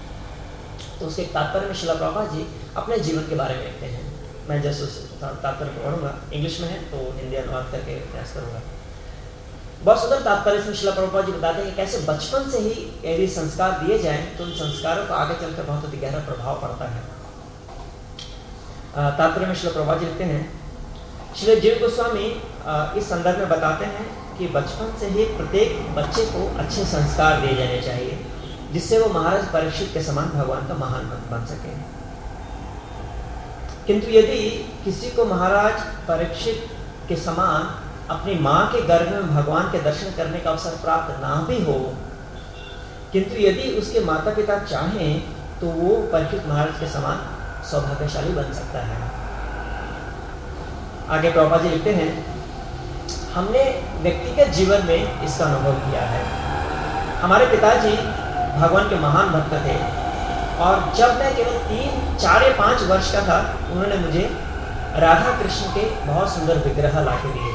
तो उसके तात्पर्य में श्रील प्रभुपाद जी अपने जीवन के बारे में लिखते हैं। मैं जैसे उस तात्पर्य को पढ़ूंगा, इंग्लिश में है तो हिंदी अनुवाद करके प्रयास करूंगा। बहुत सुंदर तात्पर्य में श्रील प्रभुपाद जी बताते हैं कि कैसे बचपन से ही यदि संस्कार दिए जाएं तो उन संस्कारों का आगे चलकर बहुत अधिक गहरा प्रभाव पड़ता है। तात्पर्य में श्रील प्रभुपाद जी लिखते हैं, श्री जीव गोस्वामी इस संदर्भ में बताते हैं कि बचपन से ही प्रत्येक बच्चे को अच्छे संस्कार दिए जाने चाहिए, जिससे वो महाराज परीक्षित के समान भगवान का महान भक्त बन सके। किंतु यदि किसी को महाराज परीक्षित के समान अपनी माँ के गर्भ में भगवान के दर्शन करने का अवसर प्राप्त ना भी हो, किंतु यदि उसके माता पिता चाहें तो वो परीक्षित महाराज के समान सौभाग्यशाली बन सकता है। आगे प्रभुपाद जी लिखते हैं, हमने व्यक्तिगत जीवन में इसका अनुभव किया है। हमारे पिताजी भगवान के महान भक्त थे, और जब मैं केवल तीन चार या पाँच वर्ष का था, उन्होंने मुझे राधा कृष्ण के बहुत सुंदर विग्रह ला के दिए।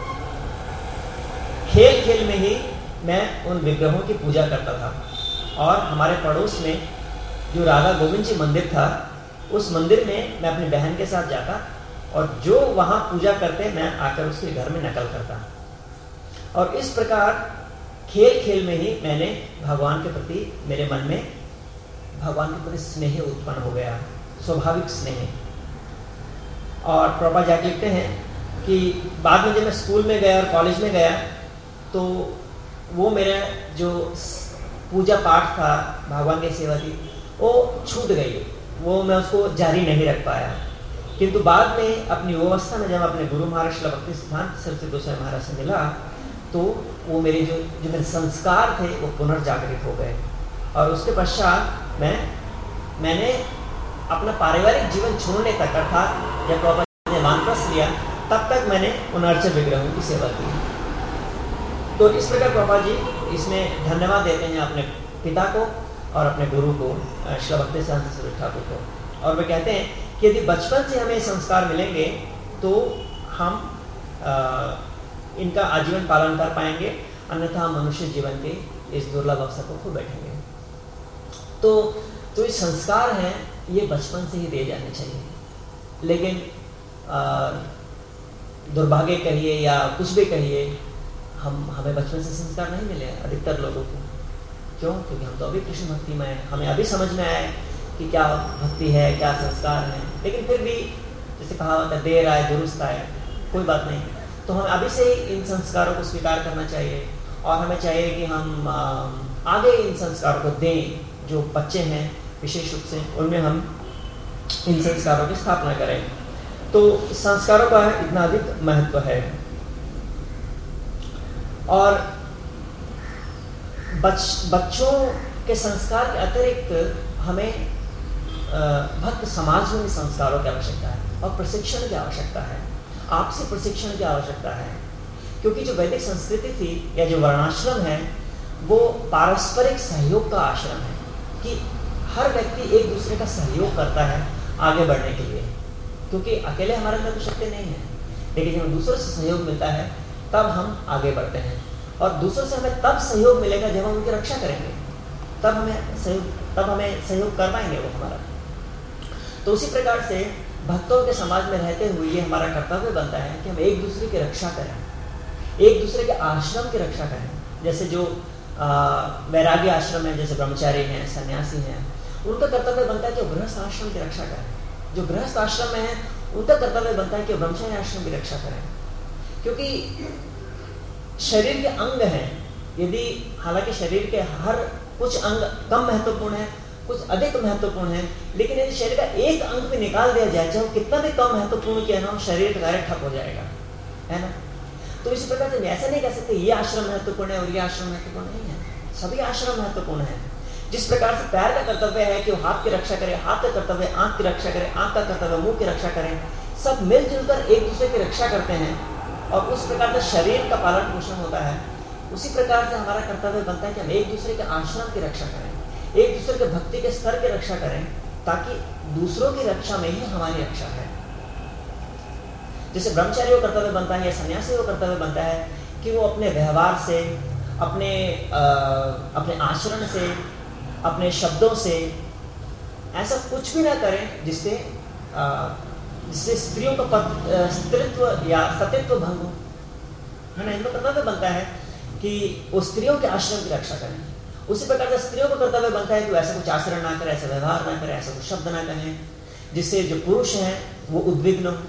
खेल खेल में ही मैं उन विग्रहों की पूजा करता था, और हमारे पड़ोस में जो राधा गोविंद जी मंदिर था, उस मंदिर में मैं अपनी बहन के साथ जाता, और जो वहाँ पूजा करते मैं आकर उसके घर में नकल करता। और इस प्रकार खेल खेल में ही मैंने भगवान के प्रति, मेरे मन में भगवान के प्रति स्नेह उत्पन्न हो गया, स्वाभाविक स्नेह। और प्रभुपाद जी लिखते हैं कि बाद में जब मैं स्कूल में गया और कॉलेज में गया, तो वो मेरा जो पूजा पाठ था, भगवान की सेवा थी, वो छूट गई, वो मैं उसको जारी नहीं रख पाया। किंतु बाद में अपनी युवावस्था में जब अपने गुरु महाराज श्रील भक्ति सिद्धांत सरस्वती गोस्वामी महाराज से मिला, तो वो मेरे जो जो मेरे संस्कार थे वो पुनर्जागृत हो गए। और उसके पश्चात मैं मैंने अपना पारिवारिक जीवन छोड़ने तक, अर्थात जब प्रभुपाद ने वानप्रस्थ लिया, तब तक मैंने उन अर्चक विग्रहों की सेवा की। तो इस प्रकार प्रभुपाद जी इसमें धन्यवाद देते हैं अपने पिता को और अपने गुरु को, श्रील भक्ति सिद्धांत सरस्वती ठाकुर को। और वे कहते हैं कि यदि बचपन से हमें संस्कार मिलेंगे तो हम आ, इनका आजीवन पालन कर पाएंगे, अन्यथा हम मनुष्य जीवन के इस दुर्लभ अवसर को खो बैठेंगे। तो जो ये संस्कार हैं ये बचपन से ही दिए जाने चाहिए, लेकिन दुर्भाग्य कहिए या कुछ भी कहिए, हम हमें बचपन से संस्कार नहीं मिले अधिकतर लोगों को। क्यों? क्योंकि हम तो अभी कृष्ण भक्ति में हैं, हमें अभी समझ में आए कि क्या भक्ति है, क्या संस्कार है। लेकिन फिर भी जैसे कहावत है, देर आए दुरुस्त आए, कोई बात नहीं। तो हमें अभी से ही इन संस्कारों को स्वीकार करना चाहिए और हमें चाहिए कि हम आगे इन संस्कारों को दें। जो बच्चे हैं विशेष रूप से, उनमें हम इन संस्कारों की स्थापना करें। तो संस्कारों का इतना अधिक महत्व है। और बच, बच्चों के संस्कार के अतिरिक्त हमें भक्त समाज में भी संस्कारों की आवश्यकता है और प्रशिक्षण की आवश्यकता है, आपसी प्रशिक्षण की आवश्यकता है। क्योंकि जो वैदिक संस्कृति थी या जो वर्णाश्रम है वो पारस्परिक सहयोग का आश्रम है, कि हर व्यक्ति एक दूसरे का सहयोग करता है आगे बढ़ने के लिए। क्योंकि अकेले हमारे अंदर तो शक्ति नहीं है, लेकिन जब दूसरों से सहयोग मिलता है तब हम आगे बढ़ते हैं। और दूसरों से हमें तब सहयोग मिलेगा जब हम उनकी रक्षा करेंगे, तब हमें सहयोग तब हमें सहयोग कर पाएंगे वो हमारा। तो उसी प्रकार से भक्तों के समाज में रहते हुए ये हमारा कर्तव्य बनता है कि हम एक दूसरे की रक्षा करें, एक दूसरे के आश्रम की रक्षा करें। जैसे जो वैराग्य आश्रम है, जैसे ब्रह्मचारी हैं, सन्यासी हैं, उनका कर्तव्य बनता है कि वो गृहस्थ आश्रम की रक्षा करें। जो गृहस्थ आश्रम में है उनका कर्तव्य बनता है कि वो ब्रह्मचारी आश्रम की रक्षा करें। क्योंकि शरीर के अंग हैं, यदि हालांकि शरीर के हर कुछ अंग कम महत्वपूर्ण है, कुछ अधिक महत्वपूर्ण है, लेकिन यदि शरीर का एक अंग भी निकाल दिया जाए, चाहे वो कितना भी कम महत्वपूर्ण किया ना, शरीर का कार्य ठप हो जाएगा, है ना। तो इसी प्रकार से ऐसा नहीं कह सकते ये आश्रम महत्वपूर्ण है और ये आश्रम महत्वपूर्ण नहीं है, सभी आश्रम महत्वपूर्ण है। जिस प्रकार से पैर का कर्तव्य है कि वो हाथ की रक्षा करे, हाथ का कर्तव्य आंख की रक्षा करे, आंख का कर्तव्य मुंह की रक्षा करें, सब मिलजुल कर एक दूसरे की रक्षा करते हैं और उस प्रकार से शरीर का पालन पोषण होता है। उसी प्रकार से हमारा कर्तव्य बनता है कि हम एक दूसरे के आश्रम की रक्षा करें, एक दूसरे के भक्ति के स्तर की रक्षा करें, ताकि दूसरों की रक्षा में ही हमारी रक्षा है। जैसे ब्रह्मचारी को कर्तव्य बनता है या सन्यासी को कर्तव्य बनता है कि वो अपने व्यवहार से, अपने आ, अपने आचरण से, अपने शब्दों से ऐसा कुछ भी ना करें जिससे जिससे स्त्रियों का स्त्रीत्व या सतीत्व भंग हो, है ना। इनको कर्तव्य बनता है कि वो स्त्रियों के आश्रम की रक्षा करें। उसी प्रकार से स्त्रियों को कर्तव्य बनता है कि वो ऐसा कुछ आचरण ना करें, ऐसा व्यवहार ना करें, ऐसा कुछ शब्द ना कहें जिससे जो पुरुष हैं वो उद्विग्न हो।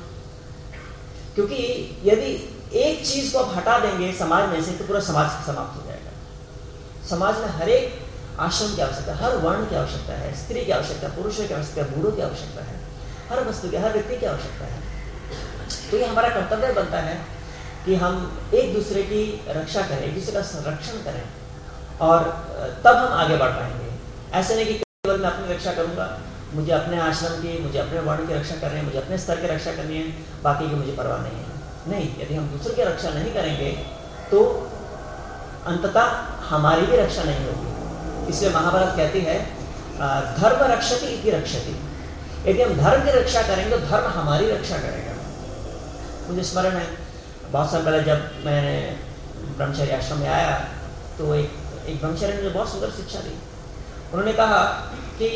क्योंकि यदि एक चीज को आप हटा देंगे समाज में से तो पूरा समाज समाप्त हो जाएगा। समाज में हर एक आश्रम की आवश्यकता है, हर वर्ण की आवश्यकता है, स्त्री की आवश्यकता है, पुरुषों की आवश्यकता है, बूढ़ों की आवश्यकता है, हर वस्तु की, हर व्यक्ति की आवश्यकता है। तो ये हमारा कर्तव्य बनता है कि हम एक दूसरे की रक्षा करें, एक दूसरे का संरक्षण करें और तब हम आगे बढ़ पाएंगे। ऐसे नहीं कि केवल मैं अपनी रक्षा करूंगा, मुझे अपने आश्रम की, मुझे अपने वर्ण की रक्षा करनी है, मुझे अपने स्तर की रक्षा करनी है, बाकी की मुझे परवाह नहीं है। नहीं, यदि हम दूसरे की रक्षा नहीं करेंगे तो अंततः हमारी भी रक्षा नहीं होगी। इसलिए महाभारत कहती है धर्म रक्षति इति रक्षति। यदि हम धर्म की रक्षा करेंगे तो धर्म हमारी रक्षा करेगा। मुझे स्मरण है बहुत साल पहले जब मैंने ब्रह्मचारी आश्रम में आया तो एक एक ब्रह्मचारी ने मुझे बहुत सुंदर शिक्षा दी। उन्होंने कहा कि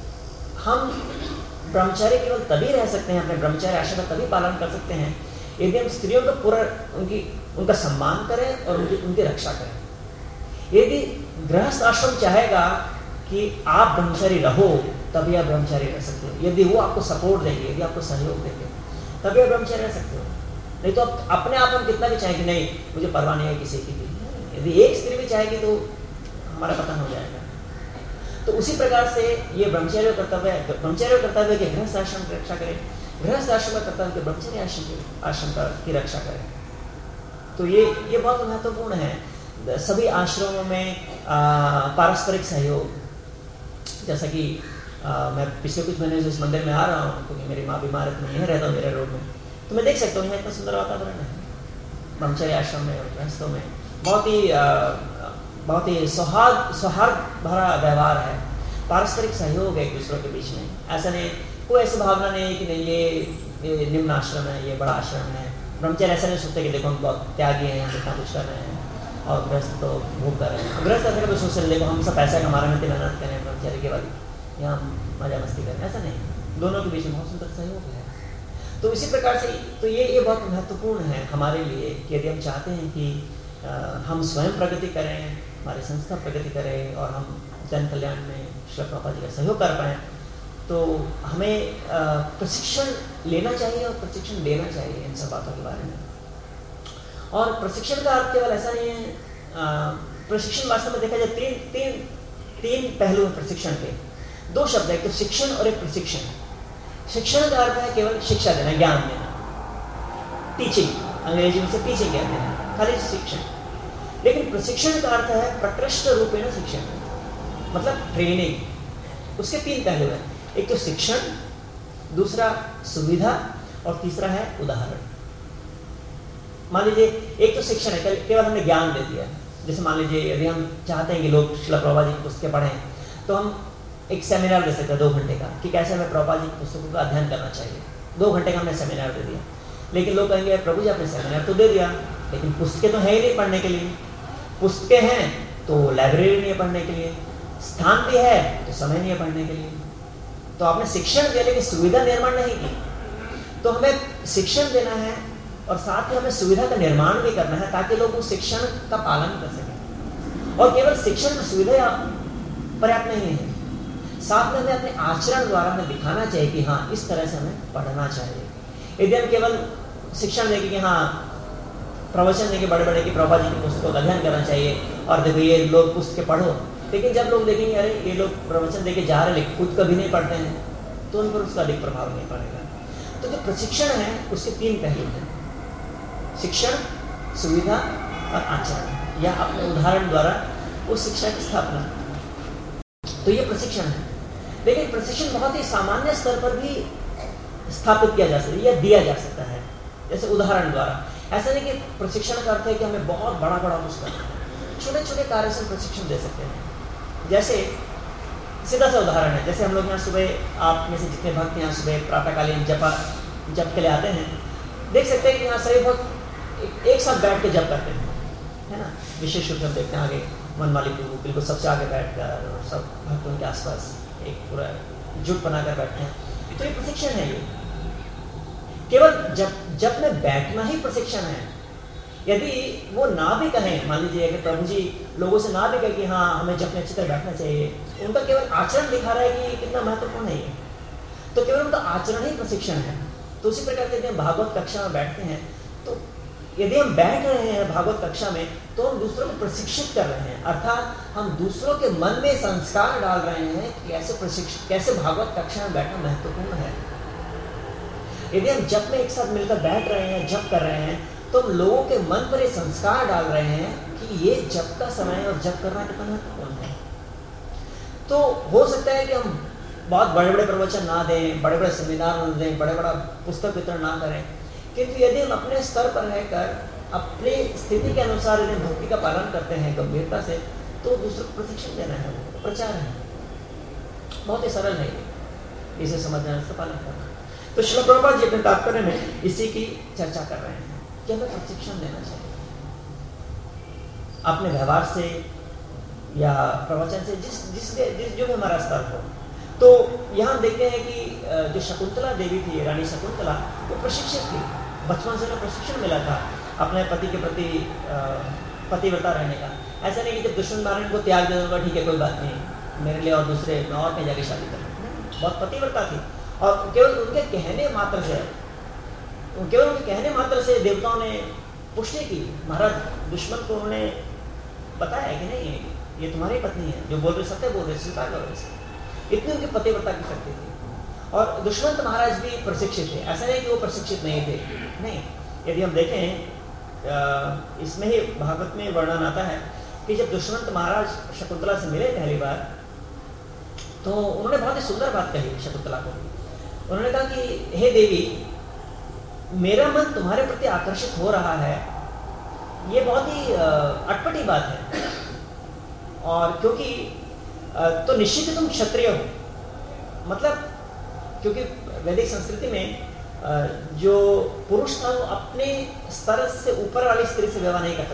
हम ब्रह्मचारी केवल तभी रह सकते हैं, अपने ब्रह्मचारी आश्रम का तभी पालन कर सकते हैं यदि हम स्त्रियों का पूरा उनकी उनका सम्मान करें और उनकी उनकी रक्षा करें। यदि गृहस्थ आश्रम चाहेगा कि आप ब्रह्मचारी रहो तभी आप ब्रह्मचारी रह सकते हो, यदि वो आपको सपोर्ट देंगे, यदि आपको सहयोग देंगे तभी आप ब्रह्मचारी रह सकते हो। नहीं तो आप अपने आप हम कितना भी चाहेंगे नहीं मुझे परवाह नहीं है किसी की भी, यदि एक स्त्री भी चाहेगी तो हमारा पतन हो जाएगा। तो उसी प्रकार से ये ब्रह्मचारी कर्तव्य ब्रह्मचारी कर्तव्य के गृहस्थ आश्रम की रक्षा करें, गृहस्थ आश्रम का कर्तव्य के ब्रह्मचारी आश्रम की आश्रम का की रक्षा करें। तो ये ये बहुत महत्वपूर्ण है। सभी आश्रमों में पारस्परिक सहयोग, जैसा कि आ, मैं पिछले कुछ महीने से इस मंदिर में आ रहा हूँ क्योंकि मेरी माँ बीमार है, मैं यहीं रहता हूँ मेरे रोड में, तो मैं देख सकता हूँ यहाँ इतना सुंदर वातावरण है ब्रह्मचारी आश्रम में और गृहस्थों में। बहुत ही आ, बहुत ही सौहार्द सौहार्द भरा व्यवहार है, पारस्परिक सहयोग है एक दूसरों के बीच में। ऐसा नहीं, कोई ऐसी भावना नहीं है कि नहीं ये, ये निम्न आश्रम है, ये बड़ा आश्रम है। ब्रह्मचारी ऐसा नहीं सोचते कि देखो हम बहुत त्यागी हैं, हम इतना कुछ कर रहे हैं। और गृहस्थ तो भोग कर रहे हैं। गृहस्थ ऐसा तो सोच देखो हम सब पैसा कमा रहे हैं, मेहनत करें ब्रह्मचारी के बाद यहाँ मजा मस्ती करें, ऐसा नहीं, दोनों के बीच में बहुत सुंदर सहयोग है। तो इसी प्रकार से तो ये ये बहुत महत्वपूर्ण है हमारे लिए कि यदि हम चाहते हैं कि आ, हम स्वयं प्रगति करें, हमारी संस्था प्रगति करें और हम जन कल्याण में श्री प्रभुपाद जी का सहयोग कर पाएँ, तो हमें प्रशिक्षण लेना चाहिए और प्रशिक्षण देना चाहिए इन सब बातों के बारे में। और प्रशिक्षण का अर्थ केवल ऐसा नहीं है, प्रशिक्षण वास्तव में देखा जाए तीन तीन तीन पहलू हैं प्रशिक्षण के, दो शब्द है, एक तो शिक्षण और एक प्रशिक्षण। शिक्षण का अर्थ है केवल शिक्षा देना, ज्ञान देना, टीचिंग, अंग्रेजी में से टीचिंग कहते हैं, खाली शिक्षण। लेकिन प्रशिक्षण का अर्थ है प्रकृष्ट रूपेण शिक्षण, मतलब ट्रेनिंग। उसके तीन पहलू हैं, एक तो शिक्षण, दूसरा सुविधा और तीसरा है उदाहरण। मान लीजिए एक तो शिक्षण है, केवल हमने ज्ञान दे दिया, जैसे मान लीजिए यदि हम चाहते हैं कि लोग श्रील प्रभुपाद जी की पुस्तकें पढ़ें, तो हम एक सेमिनार दे सकते हैं दो घंटे का कि कैसे हमें प्रभुपाद जी की पुस्तकों का अध्ययन करना चाहिए। दो घंटे का हमने सेमिनार दे दिया, लेकिन लोग कहेंगे प्रभु जी आपने सेमिनार तो दे दिया, लेकिन पुस्तकें तो है ही नहीं पढ़ने के लिए। पुस्तकें हैं तो लाइब्रेरी नहीं है पढ़ने के लिए, स्थान भी है तो समय नहीं है पढ़ने के लिए। तो आपने शिक्षण दिया लेकिन सुविधा निर्माण नहीं की। तो हमें शिक्षण देना है और साथ ही हमें सुविधा का निर्माण भी करना है ताकि लोग उस शिक्षण का पालन कर सकें। और केवल शिक्षण में सुविधा पर्याप्त नहीं है, साथ में हमें अपने आचरण द्वारा हमें दिखाना चाहिए कि हाँ इस तरह से हमें पढ़ना चाहिए। यदि हम केवल शिक्षण देंगे कि हाँ प्रवचन देंगे बड़े बड़े कि प्रभुपाद जी की पुस्तकों का अध्ययन करना चाहिए और देखो ये लोग पुस्तकें पढ़ो, लेकिन जब लोग देखेंगे अरे ये लोग प्रवचन देके जा रहे लेकिन खुद कभी नहीं पढ़ते हैं, तो उन पर उसका अधिक प्रभाव नहीं पड़ेगा। तो जो प्रशिक्षण है उसके तीन पहलू हैं, शिक्षण, सुविधा और आचरण, या अपने उदाहरण द्वारा उस शिक्षा की स्थापना। तो ये प्रशिक्षण है। लेकिन प्रशिक्षण बहुत ही सामान्य स्तर पर भी स्थापित किया जा सकता है या दिया जा सकता है, जैसे उदाहरण द्वारा। ऐसा नहीं कि प्रशिक्षण का अर्थ है कि हमें बहुत बड़ा बड़ा कुछ करना है, छोटे छोटे कार्य से प्रशिक्षण दे सकते हैं। जैसे सीधा सा उदाहरण है, जैसे हम लोग यहाँ सुबह, आप में से जितने भक्त यहाँ सुबह प्रातःकालीन जपा जप के लिए आते हैं, देख सकते हैं कि यहाँ सभी भक्त एक साथ बैठ के जप करते हैं, है ना। विशेष रूप से हम देखते हैं आगे वनमाली प्रभु बिल्कुल सबसे आगे बैठ कर और सब भक्त उनके आसपास एक पूरा जुट बनाकर बैठते हैं। तो ये प्रशिक्षण है। ये केवल जप जप में बैठना ही प्रशिक्षण है। यदि वो ना भी कहें, मान लीजिए कि प्रभु जी लोगों से ना भी कहें कि हाँ हमें जप में अच्छी तरह बैठना चाहिए, उनका केवल आचरण दिखा रहा है कि कितना महत्वपूर्ण है ये, तो केवल उनका आचरण ही प्रशिक्षण है। तो उसी प्रकार से यदि हम भागवत कक्षा में बैठते हैं, तो यदि हम बैठ रहे हैं भागवत कक्षा में, तो हम दूसरों को प्रशिक्षित कर रहे हैं, अर्थात हम दूसरों के मन में संस्कार डाल रहे हैं कि कैसे प्रशिक्षित कैसे भागवत कक्षा में बैठना महत्वपूर्ण है। यदि हम जप में एक साथ मिलकर बैठ रहे हैं, जप कर रहे हैं, तो हम लोगों के मन पर ये संस्कार डाल रहे हैं कि ये जप का समय है और जप करना कितना महत्वपूर्ण है। तो हो सकता है कि हम बहुत बड़े बड़े प्रवचन ना दें, बड़े बड़े सेमिनार ना दें, बड़े बड़ा पुस्तक वितरण ना करें, किंतु यदि हम अपने स्तर पर रहकर अपनी स्थिति के अनुसार यदि भक्ति का पालन करते हैं गंभीरता से, तो दूसरों को प्रशिक्षण देना है, प्रचार है। बहुत ही सरल है ये, इसे समझना, इसका पालन करना। तो श्रील प्रभुपाद जी अपने तात्पर्य में इसी की चर्चा कर रहे हैं कि हमें प्रशिक्षण देना चाहिए अपने व्यवहार से या प्रवचन से, जिस जिस जिस जो भी हमारा स्तर हो। तो यहाँ देखते हैं कि जो शकुंतला देवी थी, रानी शकुंतला, वो प्रशिक्षित थी, बचपन से उन्हें प्रशिक्षण मिला था अपने पति के प्रति पतिव्रता रहने का। ऐसा नहीं कि जब दुश्मन मारे को त्याग दे दूंगा, ठीक है कोई बात नहीं, मेरे लिए और दूसरे मैं और कहीं जाके शादी करूँ। बहुत पतिव्रता थी और केवल उनके कहने मात्र से केवल उनके कहने मात्र से देवताओं ने पुष्टि की। महाराज दुश्मन को उन्होंने बताया कि नहीं ये तुम्हारी पत्नी है, जो बोल रहे सत्य बोल रहे, स्वीकार करो इसे। इतनी उनकी पतिव्रता की शक्ति थी। और दुश्मंत महाराज भी प्रशिक्षित थे, ऐसा नहीं कि वो प्रशिक्षित नहीं थे, नहीं। यदि हम देखें इसमें ही भागवत में वर्णन आता है कि जब दुश्मंत महाराज शकुंतला से मिले पहली बार, तो उन्होंने बहुत ही सुंदर बात कही शकुंतला को। उन्होंने कहा कि हे देवी, मेरा मन तुम्हारे प्रति आकर्षित हो रहा है, ये बहुत ही अटपटी बात है। और क्योंकि तो निश्चित ही तुम क्षत्रिय हो, मतलब क्योंकि वैदिक संस्कृति में जो पुरुष था वो अपने स्तर से ऊपर वाली स्त्री से विवाह नहीं कर सकता था।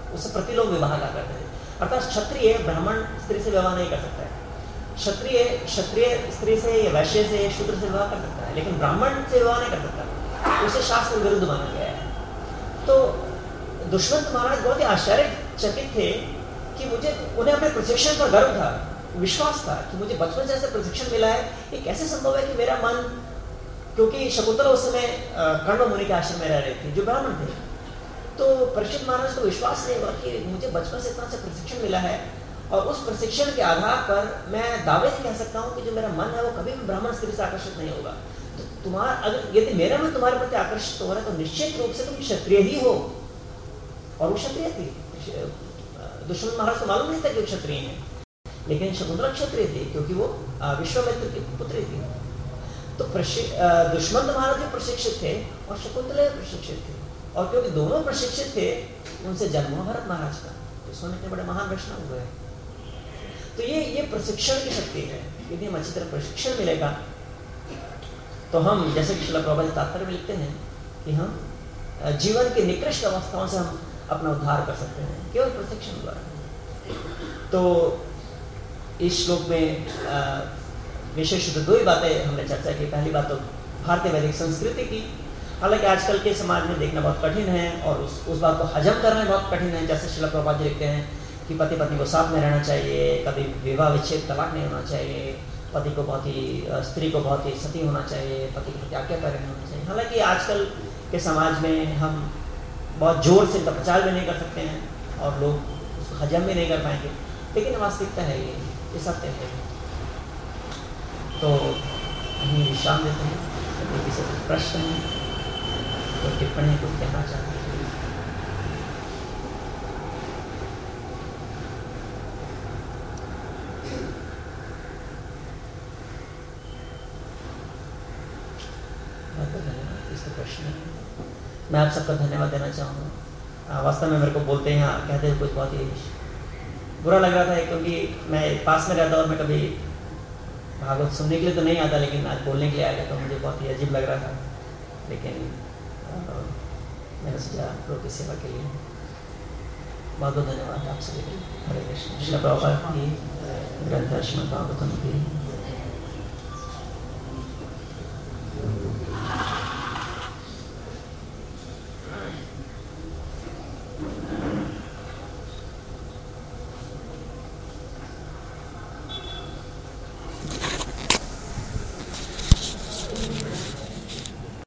उससे प्रतिलोम विवाह का करते थे। अर्थात क्षत्रिय ब्राह्मण स्त्री से विवाह नहीं कर सकता है, क्षत्रिय क्षत्रिय स्त्री से या वैश्य से शूद्र से विवाह कर सकता है, लेकिन ब्राह्मण से विवाह नहीं कर सकता, उसे शास्त्र विरुद्ध माना गया है। तो दुष्मंत महाराज बहुत ही आश्चर्यचकित थे कि मुझे, उन्हें अपने प्रशिक्षण पर गर्व था, विश्वास था कि मुझे बचपन से ऐसे प्रशिक्षण मिला है, ये कैसे संभव है कि मेरा मन, क्योंकि शकुंतला उस समय कण्व मुनि के आश्रम में रह रही थी जो ब्राह्मण थे, तो परीक्षित महाराज को विश्वास नहीं हुआ कि मुझे बचपन से इतना से प्रशिक्षण मिला है और उस प्रशिक्षण के आधार पर मैं दावे से कह सकता हूँ कि जो मेरा मन है वो कभी भी ब्राह्मण स्त्री से आकर्षित नहीं होगा। तो तुम्हारा, अगर यदि मेरा मन तुम्हारे प्रति आकर्षित हो रहा है तो निश्चित रूप से तुम क्षत्रिय ही हो। और वो क्षत्रिय थी। दुष्मंत महाराज को मालूम नहीं था कि वो क्षत्रिय है, लेकिन शकुंतला क्षत्रिय थी क्योंकि वो विश्वामित्र की पुत्री थी। तो दुष्मंत महाराज भी प्रशिक्षित थे और शकुंतला भी प्रशिक्षित थे, और क्योंकि दोनों प्रशिक्षित थे उनसे जन्म हुआ भरत महाराज का, तो इसमें इतने बड़े महान वैष्णव हुए। तो ये ये प्रशिक्षण की शक्ति है। यदि हम अच्छी तरह प्रशिक्षण मिलेगा तो हम, जैसे कि श्रील प्रभुपाद तात्पर्य में लिखते हैं कि हम जीवन की निकृष्ट अवस्थाओं से हम अपना उद्धार कर सकते हैं केवल प्रशिक्षण द्वारा। तो इस श्लोक में विशेष रूप से दो ही बातें हमने चर्चा की। पहली बात तो भारतीय वैदिक संस्कृति की, हालांकि आजकल के समाज में देखना बहुत कठिन है और उस उस बात को हजम करना बहुत कठिन है। जैसे श्रील प्रभुपाद जी लिखते हैं कि पति पत्नी को साथ में रहना चाहिए, कभी विवाह विच्छेद तलाक नहीं होना चाहिए, पति को बहुत ही, स्त्री को बहुत ही सती होना चाहिए, पति के प्रति आज्ञाकारी होना चाहिए। हालांकि आजकल के समाज में हम बहुत जोर से इनका प्रचार भी नहीं कर सकते हैं और लोग उसको हजम भी नहीं कर पाएंगे, लेकिन वास्तविकता है ये ये सत्य है। तो हम विश्राम देते हैं। यदि किसी को प्रश्न है तो टिप्पणी कुछ कहना चाहते हैं। इसका प्रश्न है, मैं आप सबका धन्यवाद देना चाहूँगा। वास्तव में मेरे को बोलते हैं, कहते हैं कुछ बहुत ही बुरा लग रहा था, क्योंकि मैं पास में रहता और मैं कभी भागवत सुनने के लिए तो नहीं आता, लेकिन आज बोलने के लिए आया तो मुझे बहुत ही अजीब लग रहा था। लेकिन मैंने सोचा प्रभु की सेवा के लिए बहुत बहुत धन्यवाद आप सभी। हरे कृष्ण। श्रील प्रभुपाद की ग्रंथ श्रीमद् भागवतम की